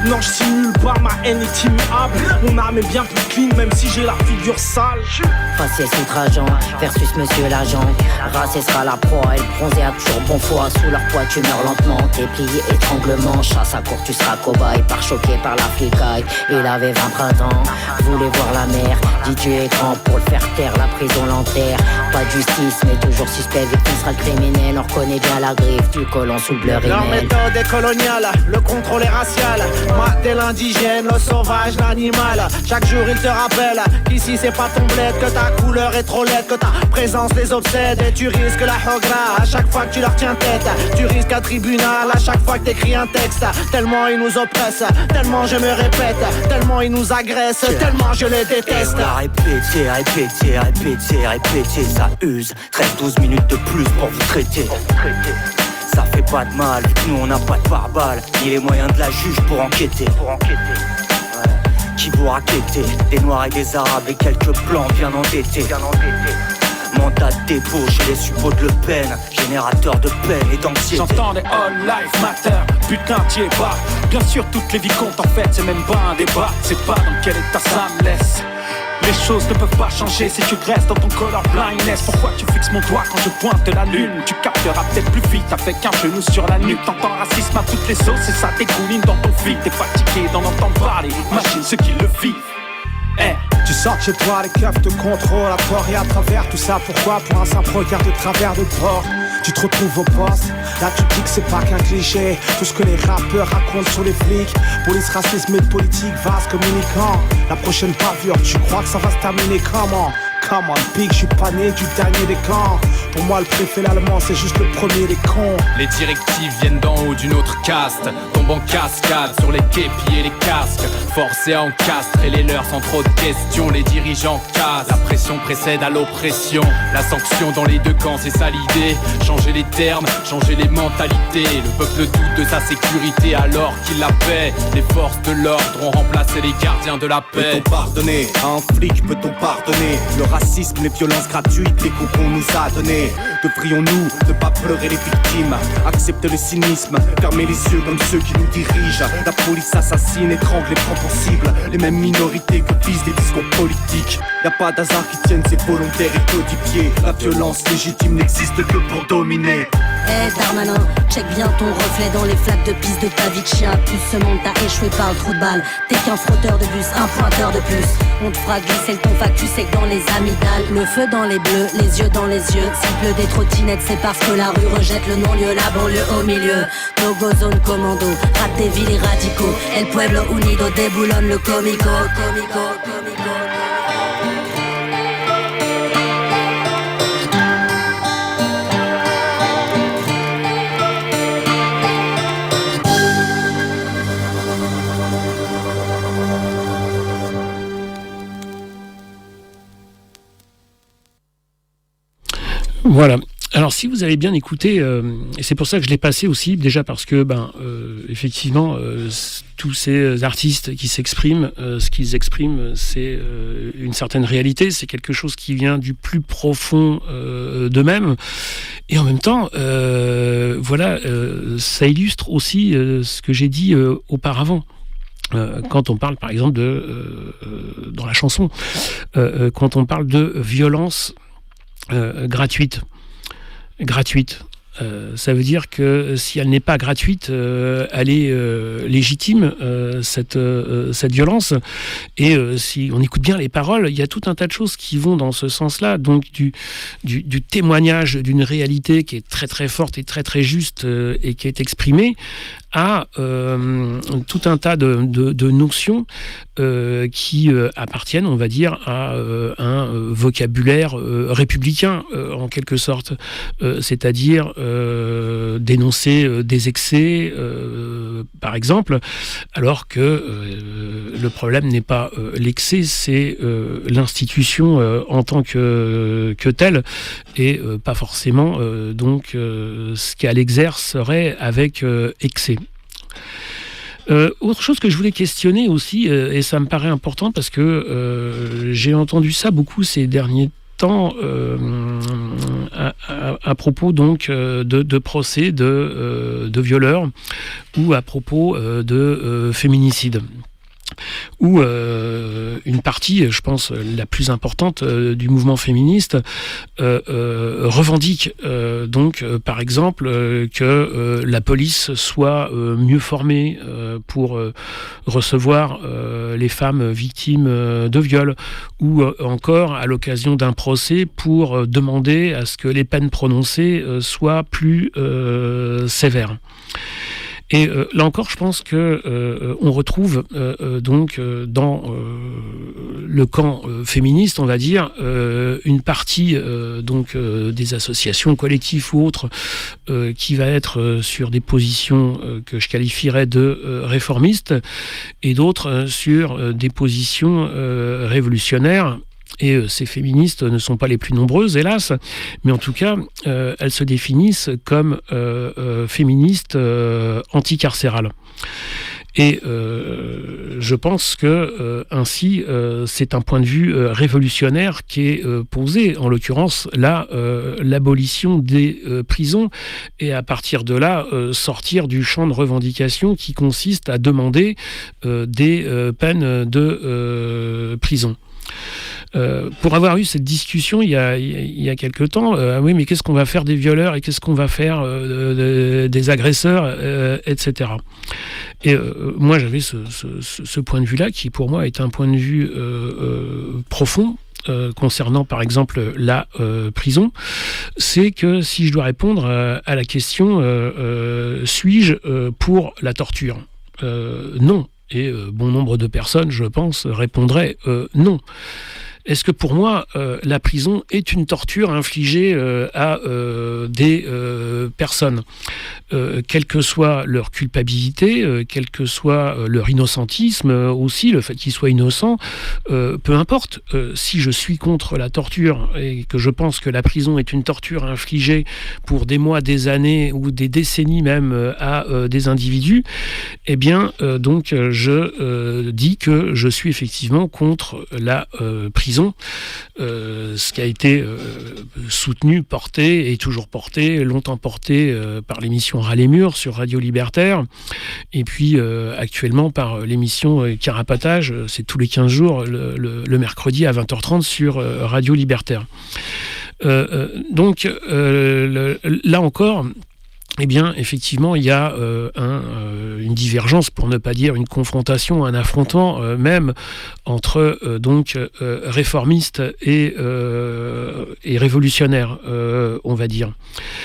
Non, je simule pas, ma haine est immuable. Mon âme est bien plus clean, même si j'ai la figure sale.
Faciès outrageant versus monsieur l'agent. Racé sera la proie et le bronzé a toujours bon foie. Sous leur poids tu meurs lentement, t'es plié étranglement. Chasse à court tu seras cobaye, par choqué par la flicaille. Il avait vingt printemps, voulait voir la mer. Dit tu es grand pour le faire taire, la prison l'enterre. Pas de justice mais toujours suspect, victime sera le criminel. On reconnaît bien la griffe du colon sous le bleu rimel.
Leur méthode est coloniale, le contrôle est racial. Moi t'es l'indigène, le sauvage, l'animal. Chaque jour il te rappelle qu'ici c'est pas ton bled, que ta couleur est trop laide, que ta présence les obsède. Et tu risques la hogra à chaque fois que tu leur tiens tête. Tu risques un tribunal à chaque fois que t'écris un texte. Tellement ils nous oppressent, tellement je me répète, tellement ils nous agressent, tellement je les déteste.
Répétez, répétez, répétez, répétez, ça use. treize douze minutes de plus pour vous traiter. Ça fait pas de mal, vu que nous on n'a pas de pare-balles, ni les moyens de la juge pour enquêter. Pour enquêter. Ouais. Qui vous raqueter, des noirs et des arabes et quelques blancs bien endettés. Bien endettés. Mandat de dépôt chez les suppôts de Le Pen, générateur de peine et d'anxiété.
J'entends des all life matter, putain t'y es pas. Bien sûr toutes les vies comptent en fait, c'est même pas un débat. C'est pas dans quel état ça me laisse. Les choses ne peuvent pas changer si tu restes dans ton color blindness. Pourquoi tu fixes mon doigt quand je pointe la lune? Tu capteras peut-être plus vite avec un genou sur la nuque. T'entends racisme à toutes les sauces et ça dégouline dans ton vide. T'es fatigué d'en entendre parler, imagine ceux qui le vivent.
Hey. Tu sors de chez toi, les keufs te contrôlent à tort et à travers. Tout ça pourquoi? Pour un simple regard de travers de port. Tu te retrouves au poste, là tu dis que c'est pas qu'un cliché. Tout ce que les rappeurs racontent sur les flics. Police, racisme et politique, vase communicant. La prochaine bavure, tu crois que ça va se terminer comment? Come on, big, je suis pas né du dernier des camps. Pour moi le préfet l'allemand c'est juste le premier des cons.
Les directives viennent d'en haut d'une autre caste, tombent en cascade sur les képis et les casques. Forcés à encastrer les leurs sans trop de questions. Les dirigeants cassent, la pression précède à l'oppression. La sanction dans les deux camps c'est ça l'idée. Changer les termes, changer les mentalités. Le peuple doute de sa sécurité alors qu'il la paie. Les forces de l'ordre ont remplacé les gardiens de la paix.
Peut-on pardonner à un flic, peut-on pardonner le racisme, les violences gratuites, les coups qu'on nous a donnés? Devrions-nous ne pas pleurer les victimes, accepter le cynisme, fermer les yeux comme ceux qui nous dirigent? La police assassine, étrangle et prend pour cible les mêmes minorités que visent les discours politiques. Y'a pas d'hasard qui tienne, c'est volontaire et codifié. La violence légitime n'existe que pour dominer.
Eh hey, Darmanin, check bien ton reflet dans les flaques de piste de ta vie de chien. Plus ce monde t'a échoué par un trou de balle. T'es qu'un frotteur de bus, un pointeur de plus. On te fera glisser le ton fac, tu sais que dans les amygdales. Le feu dans les bleus, les yeux dans les yeux. S'il pleut des trottinettes, c'est parce que la rue rejette le non-lieu. La banlieue au milieu, Togo zone commando. Rate des villes et radicaux. El Pueblo Unido déboulonne le comico, comico, comico.
Voilà. Alors si vous avez bien écouté, euh, et c'est pour ça que je l'ai passé aussi, déjà parce que, ben, euh, effectivement, euh, tous ces artistes qui s'expriment, euh, ce qu'ils expriment, c'est euh, une certaine réalité, c'est quelque chose qui vient du plus profond euh, d'eux-mêmes, et en même temps, euh, voilà, euh, ça illustre aussi euh, ce que j'ai dit euh, auparavant. Euh, quand on parle, par exemple, de euh, euh, dans la chanson, euh, quand on parle de violence euh, gratuite. gratuite. Euh, ça veut dire que si elle n'est pas gratuite, euh, elle est euh, légitime, euh, cette, euh, cette violence. Et euh, si on écoute bien les paroles, il y a tout un tas de choses qui vont dans ce sens-là. Donc du, du, du témoignage d'une réalité qui est très très forte et très très juste euh, et qui est exprimée, à euh, tout un tas de, de, de notions euh, qui euh, appartiennent, on va dire, à euh, un euh, vocabulaire euh, républicain, euh, en quelque sorte. Euh, c'est-à-dire euh, dénoncer euh, des excès, euh, par exemple, alors que euh, le problème n'est pas euh, l'excès, c'est euh, l'institution euh, en tant que, que telle, et euh, pas forcément euh, donc euh, ce qu'elle exercerait avec euh, excès. Euh, autre chose que je voulais questionner aussi, euh, et ça me paraît important parce que euh, j'ai entendu ça beaucoup ces derniers temps, euh, à, à, à propos donc de, de procès de, euh, de violeurs ou à propos euh, de euh, féminicides, où euh, une partie, je pense la plus importante euh, du mouvement féministe euh, euh, revendique euh, donc euh, par exemple euh, que euh, la police soit euh, mieux formée euh, pour euh, recevoir euh, les femmes victimes euh, de viol, ou euh, encore à l'occasion d'un procès pour euh, demander à ce que les peines prononcées euh, soient plus euh, sévères. Et euh, là encore, je pense que euh, on retrouve euh, euh, donc euh, dans euh, le camp euh, féministe, on va dire, euh, une partie euh, donc euh, des associations, collectifs ou autres, euh, qui va être euh, sur des positions euh, que je qualifierais de euh, réformistes, et d'autres euh, sur euh, des positions euh, révolutionnaires. Et euh, ces féministes ne sont pas les plus nombreuses, hélas, mais en tout cas, euh, elles se définissent comme euh, euh, féministes euh, anticarcérales. Et euh, je pense que euh, ainsi, euh, c'est un point de vue euh, révolutionnaire qui est euh, posé, en l'occurrence là, euh, l'abolition des euh, prisons, et à partir de là, euh, sortir du champ de revendication qui consiste à demander euh, des euh, peines de euh, prison. Euh, pour avoir eu cette discussion il y a, il y a quelque temps, euh, oui, mais qu'est-ce qu'on va faire des violeurs et qu'est-ce qu'on va faire euh, de, de, des agresseurs, euh, et cetera. Et euh, moi, j'avais ce, ce, ce point de vue-là qui, pour moi, est un point de vue euh, euh, profond. Euh, concernant par exemple la euh, prison, c'est que si je dois répondre euh, à la question euh, euh, suis-je euh, pour la torture, euh, non. Et euh, bon nombre de personnes, je pense, répondraient euh, non. Est-ce que pour moi, euh, la prison est une torture infligée euh, à euh, des euh, personnes, euh, quelle que soit leur culpabilité, euh, quel que soit euh, leur innocentisme euh, aussi, le fait qu'ils soient innocents, euh, peu importe. Euh, si je suis contre la torture et que je pense que la prison est une torture infligée pour des mois, des années ou des décennies même euh, à euh, des individus, eh bien, euh, donc, je euh, dis que je suis effectivement contre la euh, prison. Euh, ce qui a été euh, soutenu, porté et toujours porté, longtemps porté euh, par l'émission Ras les murs sur Radio Libertaire, et puis euh, actuellement par l'émission euh, Carapatage, c'est tous les quinze jours, le, le, le mercredi à vingt heures trente sur euh, Radio Libertaire. Euh, euh, donc euh, le, là encore, eh bien, effectivement, il y a euh, un, euh, une divergence, pour ne pas dire une confrontation, un affrontement euh, même entre euh, donc euh, réformistes et, euh, et révolutionnaires, euh, on va dire.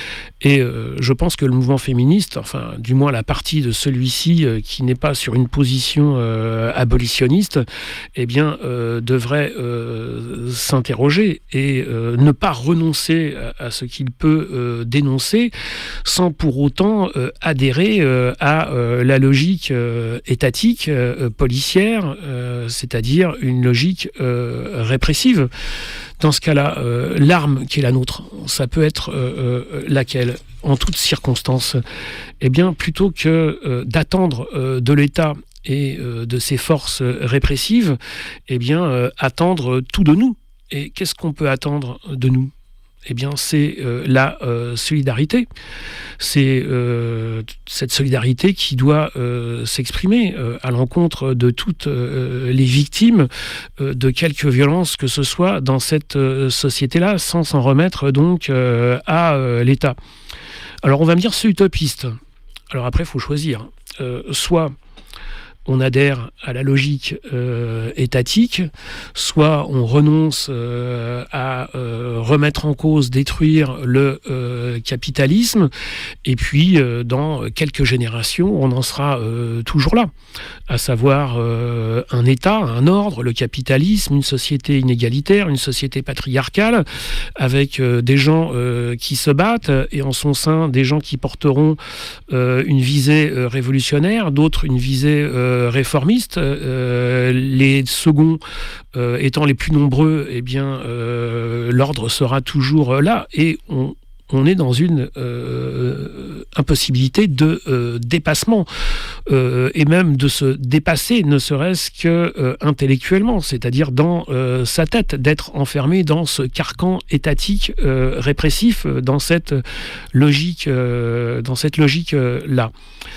Et euh, je pense que le mouvement féministe, enfin du moins la partie de celui-ci euh, qui n'est pas sur une position euh, abolitionniste, eh bien euh, devrait euh, s'interroger et euh, ne pas renoncer à, à ce qu'il peut euh, dénoncer, sans pour autant euh, adhérer euh, à euh, la logique euh, étatique, euh, policière, euh, c'est-à-dire une logique euh, répressive. Dans ce cas-là, euh, l'arme qui est la nôtre, ça peut être euh, euh, laquelle, en toutes circonstances, eh bien, plutôt que euh, d'attendre euh, de l'État et euh, de ses forces répressives, eh bien, euh, attendre tout de nous. Et qu'est-ce qu'on peut attendre de nous ? Eh bien, c'est euh, la euh, solidarité. C'est euh, cette solidarité qui doit euh, s'exprimer euh, à l'encontre de toutes euh, les victimes euh, de quelque violence que ce soit dans cette euh, société-là, sans s'en remettre donc euh, à euh, l'État. Alors, on va me dire c'est utopiste. Alors après, il faut choisir. Euh, soit on adhère à la logique euh, étatique, soit on renonce euh, à euh, remettre en cause, détruire le euh, capitalisme, et puis euh, dans quelques générations, on en sera euh, toujours là, à savoir euh, un État, un ordre, le capitalisme, une société inégalitaire, une société patriarcale, avec euh, des gens euh, qui se battent, et en son sein, des gens qui porteront euh, une visée euh, révolutionnaire, d'autres une visée euh, réformistes, euh, les seconds euh, étant les plus nombreux, eh bien euh, l'ordre sera toujours là, et on on est dans une euh, impossibilité de euh, dépassement euh, et même de se dépasser, ne serait-ce que euh, intellectuellement, c'est-à-dire dans euh, sa tête, d'être enfermé dans ce carcan étatique euh, répressif, dans cette logique, euh, dans cette logique euh, là.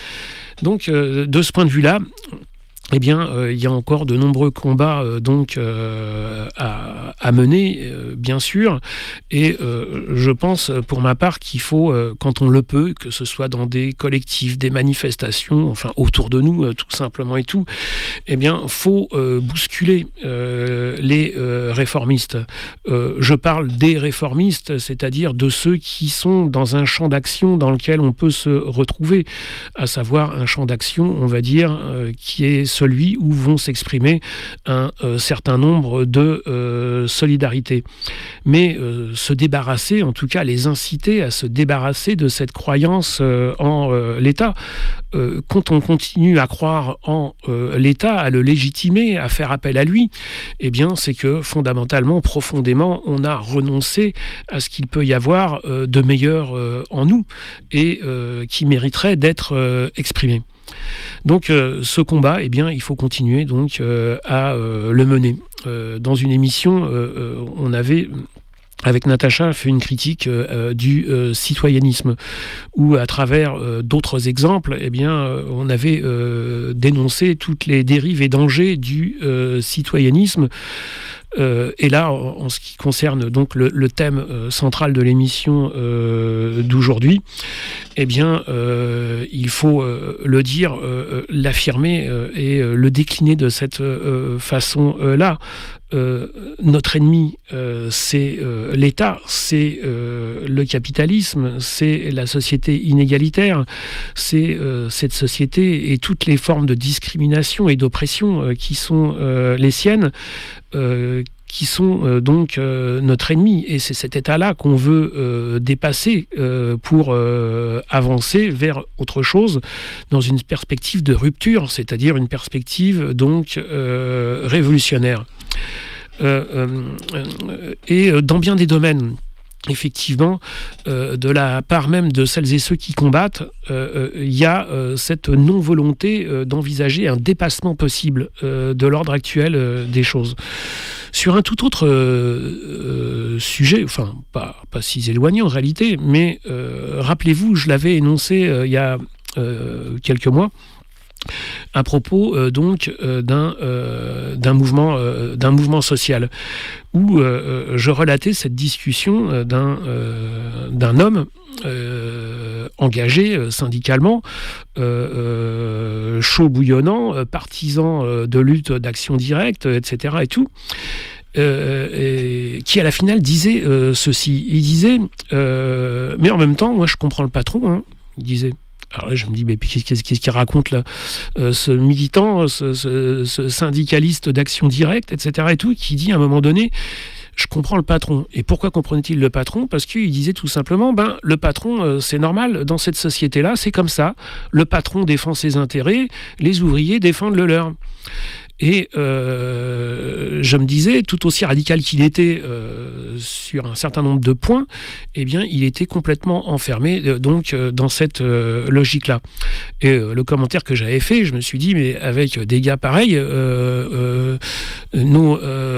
Donc, euh, de ce point de vue-là, eh bien, euh, il y a encore de nombreux combats euh, donc euh, à, à mener, euh, bien sûr. Et euh, je pense, pour ma part, qu'il faut, euh, quand on le peut, que ce soit dans des collectifs, des manifestations, enfin autour de nous, euh, tout simplement et tout, eh bien, faut euh, bousculer euh, les euh, réformistes. Euh, je parle des réformistes, c'est-à-dire de ceux qui sont dans un champ d'action dans lequel on peut se retrouver, à savoir un champ d'action, on va dire, euh, qui est celui où vont s'exprimer un euh, certain nombre de euh, solidarités. Mais euh, se débarrasser, en tout cas les inciter à se débarrasser de cette croyance euh, en euh, l'État. Euh, quand on continue à croire en euh, l'État, à le légitimer, à faire appel à lui, eh bien c'est que fondamentalement, profondément, on a renoncé à ce qu'il peut y avoir euh, de meilleur euh, en nous et euh, qui mériterait d'être euh, exprimé. Donc euh, ce combat, eh bien, il faut continuer donc euh, à euh, le mener. Euh, dans une émission, euh, euh, on avait, avec Natacha, fait une critique euh, du euh, citoyennisme, où à travers euh, d'autres exemples, eh bien, euh, on avait euh, dénoncé toutes les dérives et dangers du euh, citoyennisme. Euh, et là, en, en ce qui concerne donc le, le thème euh, central de l'émission euh, d'aujourd'hui, eh bien, euh, il faut euh, le dire, euh, l'affirmer euh, et euh, le décliner de cette euh, façon-là. Euh, notre ennemi, euh, c'est euh, l'État, c'est euh, le capitalisme, c'est la société inégalitaire, c'est euh, cette société et toutes les formes de discrimination et d'oppression euh, qui sont euh, les siennes, euh, qui sont euh, donc euh, notre ennemi. Et c'est cet état-là qu'on veut euh, dépasser euh, pour euh, avancer vers autre chose dans une perspective de rupture, c'est-à-dire une perspective donc euh, révolutionnaire. Euh, euh, et dans bien des domaines, effectivement, euh, de la part même de celles et ceux qui combattent, il euh, euh, y a euh, cette non-volonté euh, d'envisager un dépassement possible euh, de l'ordre actuel euh, des choses. Sur un tout autre euh, euh, sujet, enfin, pas, pas si éloigné en réalité, mais euh, rappelez-vous, je l'avais énoncé euh, il y a euh, quelques mois, à propos euh, donc euh, d'un euh, d'un mouvement euh, d'un mouvement social où euh, je relatais cette discussion euh, d'un euh, d'un homme euh, engagé euh, syndicalement, euh, euh, chaud bouillonnant, euh, partisan euh, de lutte, d'action directe, et cetera et tout. Euh, et qui à la finale disait euh, ceci. Il disait euh, mais en même temps, moi je comprends le patron. Hein, il disait. Alors là, je me dis, mais qu'est-ce, qu'est-ce qu'il raconte là, euh, ce militant, ce, ce, ce syndicaliste d'action directe, et cetera et tout, qui dit à un moment donné, je comprends le patron. Et pourquoi comprenait-il le patron ? Parce qu'il disait tout simplement, ben le patron, euh, c'est normal, dans cette société-là, c'est comme ça. Le patron défend ses intérêts, les ouvriers défendent le leur. Et euh, je me disais, tout aussi radical qu'il était euh, sur un certain nombre de points, eh bien, il était complètement enfermé euh, donc euh, dans cette euh, logique-là. Et euh, le commentaire que j'avais fait, je me suis dit, mais avec des gars pareils, euh, euh, nos,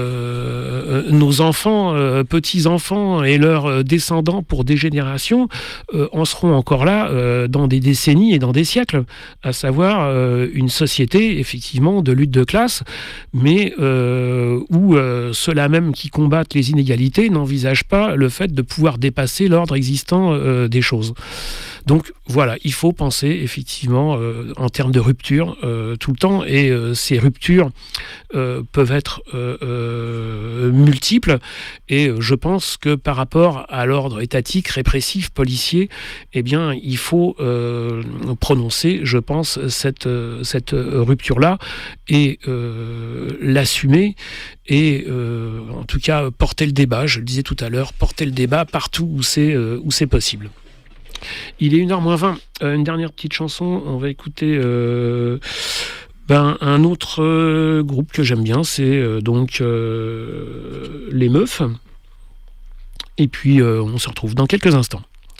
euh, nos enfants, euh, petits-enfants et leurs descendants pour des générations euh, en seront encore là euh, dans des décennies et dans des siècles, à savoir euh, une société, effectivement, de lutte de classe, mais euh, où euh, ceux-là même qui combattent les inégalités n'envisagent pas le fait de pouvoir dépasser l'ordre existant euh, des choses. Donc voilà, il faut penser effectivement euh, en termes de rupture euh, tout le temps, et euh, ces ruptures euh, peuvent être euh, euh, multiples, et euh, je pense que par rapport à l'ordre étatique, répressif, policier, eh bien il faut euh, prononcer, je pense, cette, cette rupture-là et euh, l'assumer, et euh, en tout cas porter le débat, je le disais tout à l'heure, porter le débat partout où c'est, euh, où c'est possible. Il est une heure moins vingt. Euh, une dernière petite chanson. On va écouter euh, ben, un autre euh, groupe que j'aime bien. C'est euh, donc euh, Les Meufs. Et puis, euh, on se retrouve dans quelques instants.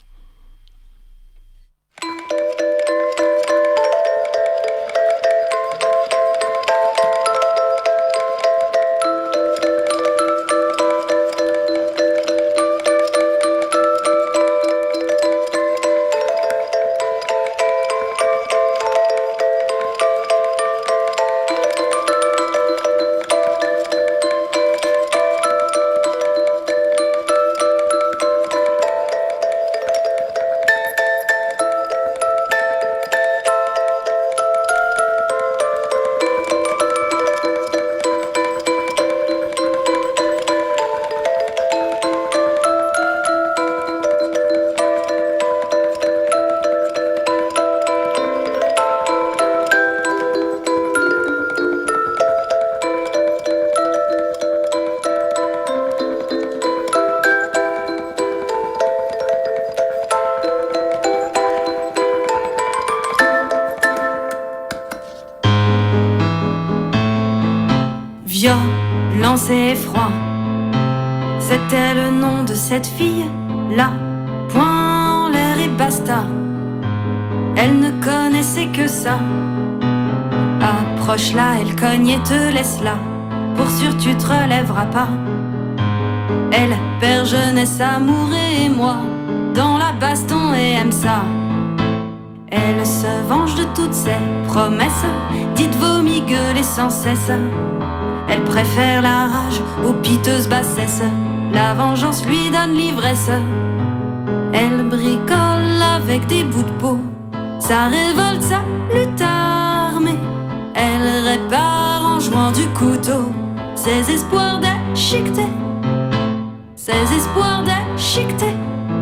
c'est froid. C'était le nom de cette fille-là. Point en l'air et basta. Elle ne connaissait que ça. Approche-la, elle cogne et te laisse là. Pour sûr tu te relèveras pas. Elle perd jeunesse, amour et moi dans la baston et aime ça. Elle se venge de toutes ses promesses, dites vomi gueuler sans cesse. Elle préfère la rage aux piteuses bassesses. La vengeance lui donne l'ivresse. Elle bricole avec des bouts de peau. Sa révolte, sa lutte armée. Elle répare en jouant du couteau ses espoirs déchiquetés. Ses espoirs déchiquetés.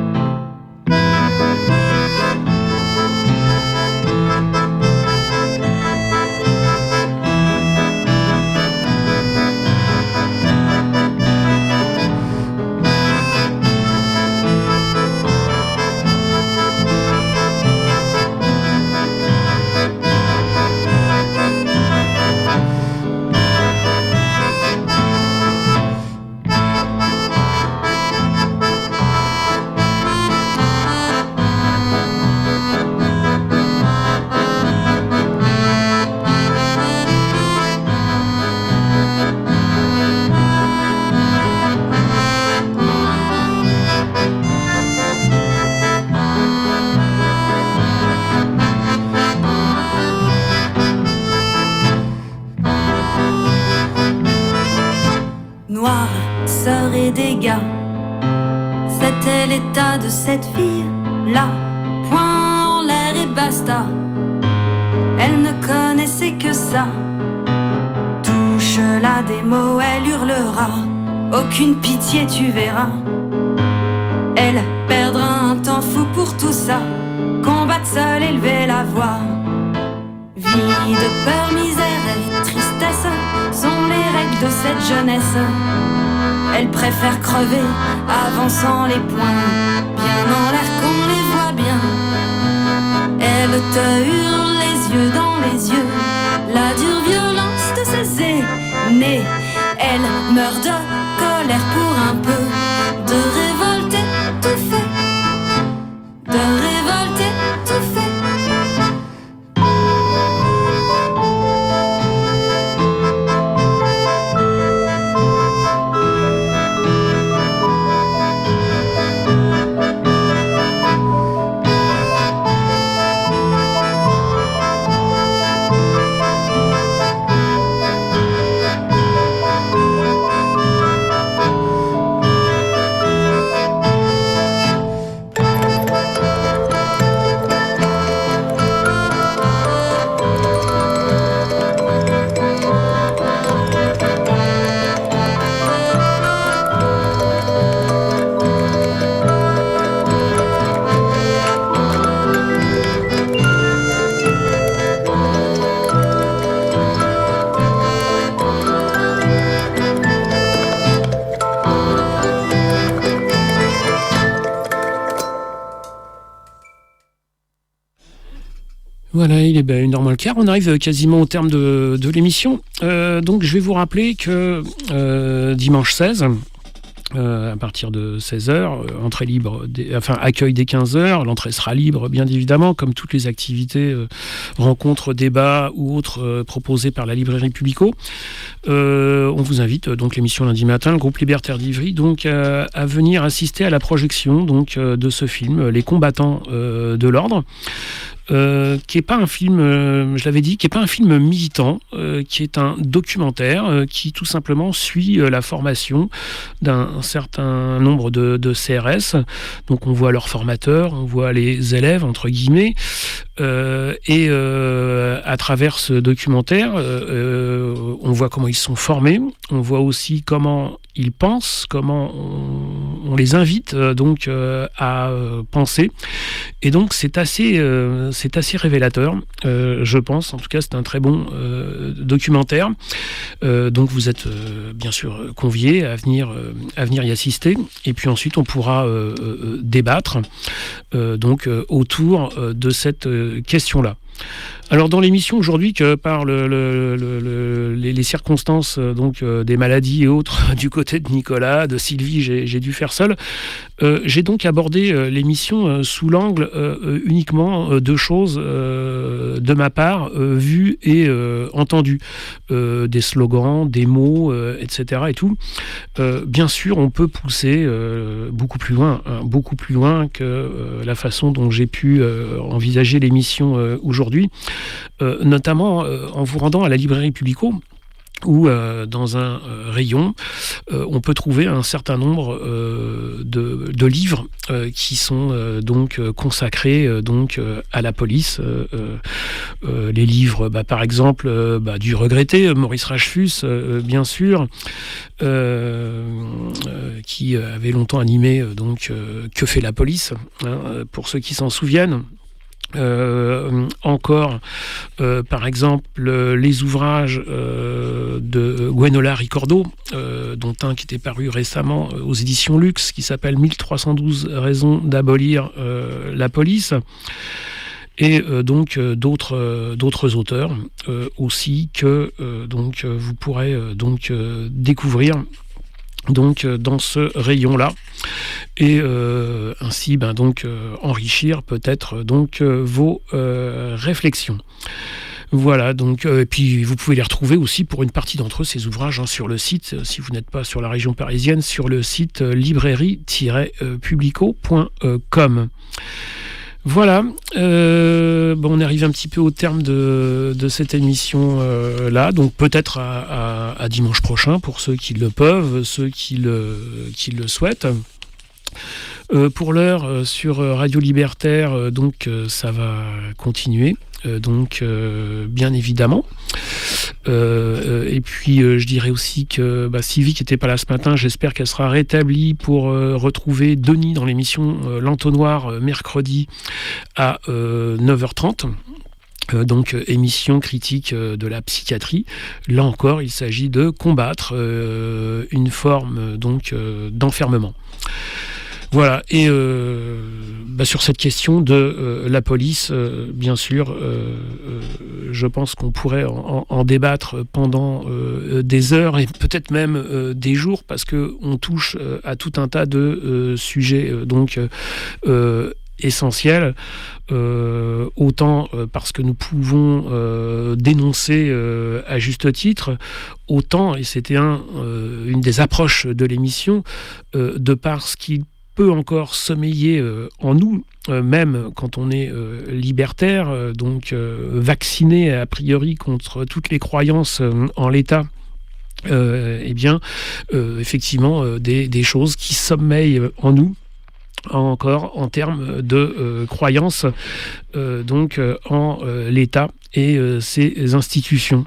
Sœur et dégâts, c'était l'état de cette fille-là. Point en l'air et basta. Elle ne connaissait que ça. Touche-la des mots, elle hurlera. Aucune pitié tu verras. Elle perdra un temps fou pour tout ça. Combattre seule, élever la voix. Vie de peur, misère et tristesse sont les règles de cette jeunesse. Elle préfère crever, avançant les poings, bien en l'air qu'on les voit bien. Elle te hurle les yeux dans les yeux, la dure violence de ses aînés. Elle meurt de colère pour un peu, de révolte étouffée, de révolte étouffée.
Voilà, il est ben, une heure moins le quart. On arrive quasiment au terme de, de l'émission. Euh, donc, je vais vous rappeler que euh, dimanche seize, euh, à partir de seize heures, euh, entrée libre, des, enfin accueil dès quinze heures. L'entrée sera libre, bien évidemment, comme toutes les activités, euh, rencontres, débats ou autres euh, proposées par la librairie Publico. Euh, on vous invite, donc l'émission lundi matin, le groupe Libertaire d'Ivry, donc euh, à venir assister à la projection donc euh, de ce film, Les combattants euh, de l'ordre. Euh, qui n'est pas un film, euh, je l'avais dit, qui n'est pas un film militant, euh, qui est un documentaire euh, qui tout simplement suit euh, la formation d'un certain nombre de, de C R S. Donc on voit leurs formateurs, on voit les élèves, entre guillemets, euh, et euh, à travers ce documentaire, euh, on voit comment ils sont formés, on voit aussi comment ils pensent, comment on, on les invite euh, donc euh, à euh, penser. Et donc c'est assez, euh, c'est assez révélateur, euh, je pense. En tout cas, c'est un très bon euh, documentaire. Euh, donc vous êtes euh, bien sûr conviés à venir, euh, à venir y assister. Et puis ensuite, on pourra euh, euh, débattre euh, donc euh, autour euh, de cette euh, question-là. Alors dans l'émission aujourd'hui, que par le, le, le, le, les, les circonstances euh, donc euh, des maladies et autres du côté de Nicolas, de Sylvie, j'ai, j'ai dû faire seul. Euh, j'ai donc abordé euh, l'émission euh, sous l'angle euh, uniquement euh, de choses euh, de ma part euh, vues et euh, entendues, euh, des slogans, des mots, euh, et cetera et tout. Euh, bien sûr, on peut pousser euh, beaucoup plus loin, hein, beaucoup plus loin que euh, la façon dont j'ai pu euh, envisager l'émission euh, aujourd'hui. Euh, notamment euh, en vous rendant à la librairie Publico, où euh, dans un euh, rayon, euh, on peut trouver un certain nombre euh, de, de livres euh, qui sont euh, donc euh, consacrés euh, donc euh, à la police. Euh, euh, les livres, bah, par exemple, euh, bah, du regretté Maurice Rachefus, euh, bien sûr, euh, euh, qui avait longtemps animé euh, donc euh, Que fait la police, hein, pour ceux qui s'en souviennent. Euh, encore, euh, par exemple, euh, les ouvrages euh, de Gwenola Ricordo, euh, dont un qui était paru récemment euh, aux éditions Luxe, qui s'appelle mille trois cent douze raisons d'abolir euh, la police, et euh, donc euh, d'autres euh, d'autres auteurs euh, aussi que euh, donc euh, vous pourrez euh, donc euh, découvrir donc euh, dans ce rayon-là, et euh, ainsi ben, donc euh, enrichir peut-être donc euh, vos euh, réflexions. Voilà, donc euh, et puis vous pouvez les retrouver aussi pour une partie d'entre eux, ces ouvrages, hein, sur le site, euh, si vous n'êtes pas sur la région parisienne, sur le site euh, librairie tiret publico point com. Voilà, euh, bon, on arrive un petit peu au terme de, de cette émission euh, là, donc peut-être à, à, à dimanche prochain pour ceux qui le peuvent, ceux qui le, qui le souhaitent. Euh, pour l'heure, euh, sur Radio Libertaire, euh, donc euh, ça va continuer, euh, donc euh, bien évidemment. Euh, et puis euh, je dirais aussi que bah, Sylvie qui n'était pas là ce matin, j'espère qu'elle sera rétablie pour euh, retrouver Denis dans l'émission euh, L'Entonnoir euh, mercredi à euh, neuf heures trente. Euh, donc euh, émission critique euh, de la psychiatrie. Là encore, il s'agit de combattre euh, une forme euh, donc euh, d'enfermement. Voilà, et euh, bah sur cette question de euh, la police, euh, bien sûr, euh, euh, je pense qu'on pourrait en, en débattre pendant euh, des heures et peut-être même euh, des jours, parce qu'on touche euh, à tout un tas de euh, sujets euh, donc euh, essentiels, euh, autant euh, parce que nous pouvons euh, dénoncer euh, à juste titre, autant, et c'était un, euh, une des approches de l'émission, euh, de par ce qu'il peut encore sommeiller euh, en nous, euh, même quand on est euh, libertaire, euh, donc euh, vacciné a priori contre toutes les croyances euh, en l'État. Euh, eh bien, euh, effectivement, euh, des, des choses qui sommeillent en nous, encore en termes de euh, croyances euh, donc euh, en euh, l'État et euh, ses institutions.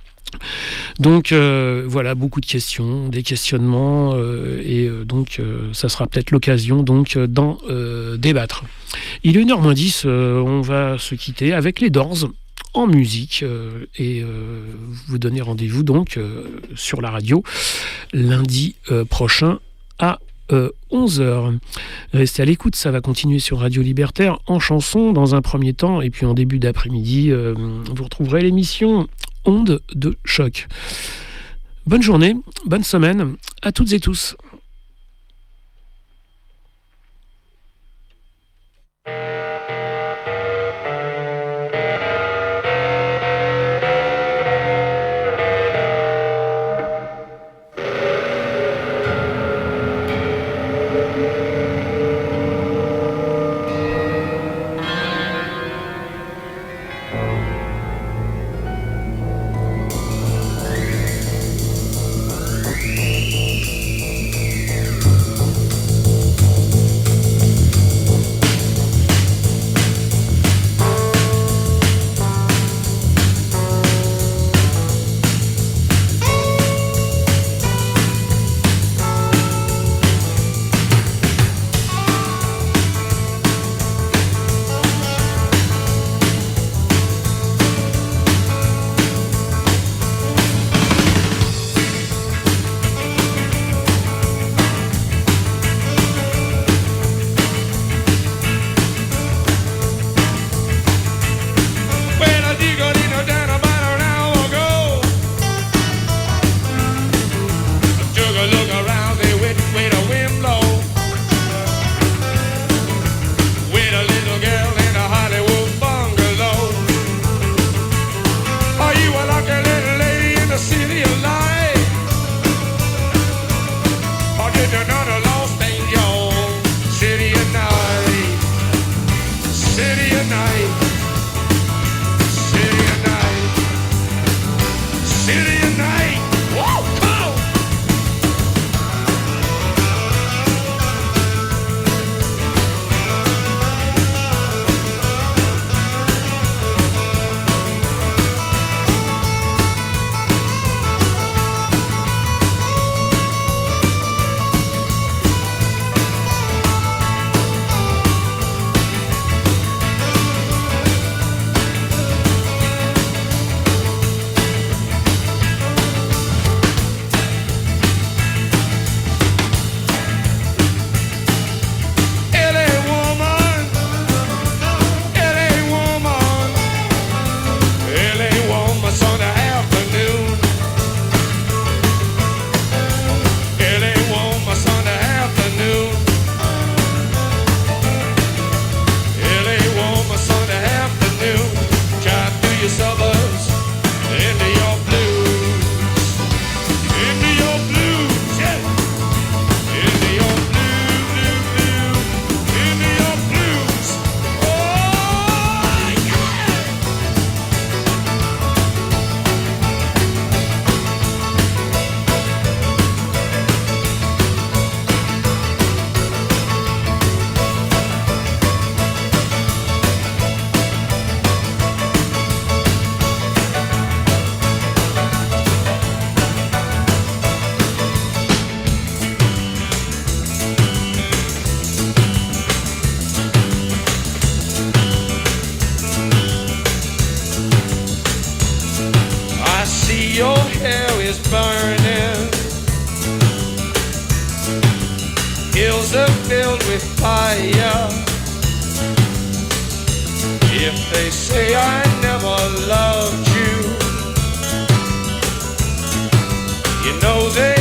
Donc euh, voilà, beaucoup de questions, des questionnements, euh, et euh, donc euh, ça sera peut-être l'occasion donc d'en euh, débattre. Il est une heure moins dix, euh, on va se quitter avec les Doors en musique euh, et euh, vous donner rendez-vous donc euh, sur la radio lundi euh, prochain à Euh, onze heures. Restez à l'écoute, ça va continuer sur Radio Libertaire en chanson dans un premier temps, et puis en début d'après-midi, euh, vous retrouverez l'émission Onde de choc. Bonne journée, bonne semaine à toutes et tous.
filled with fire. If they say I never loved you, you know they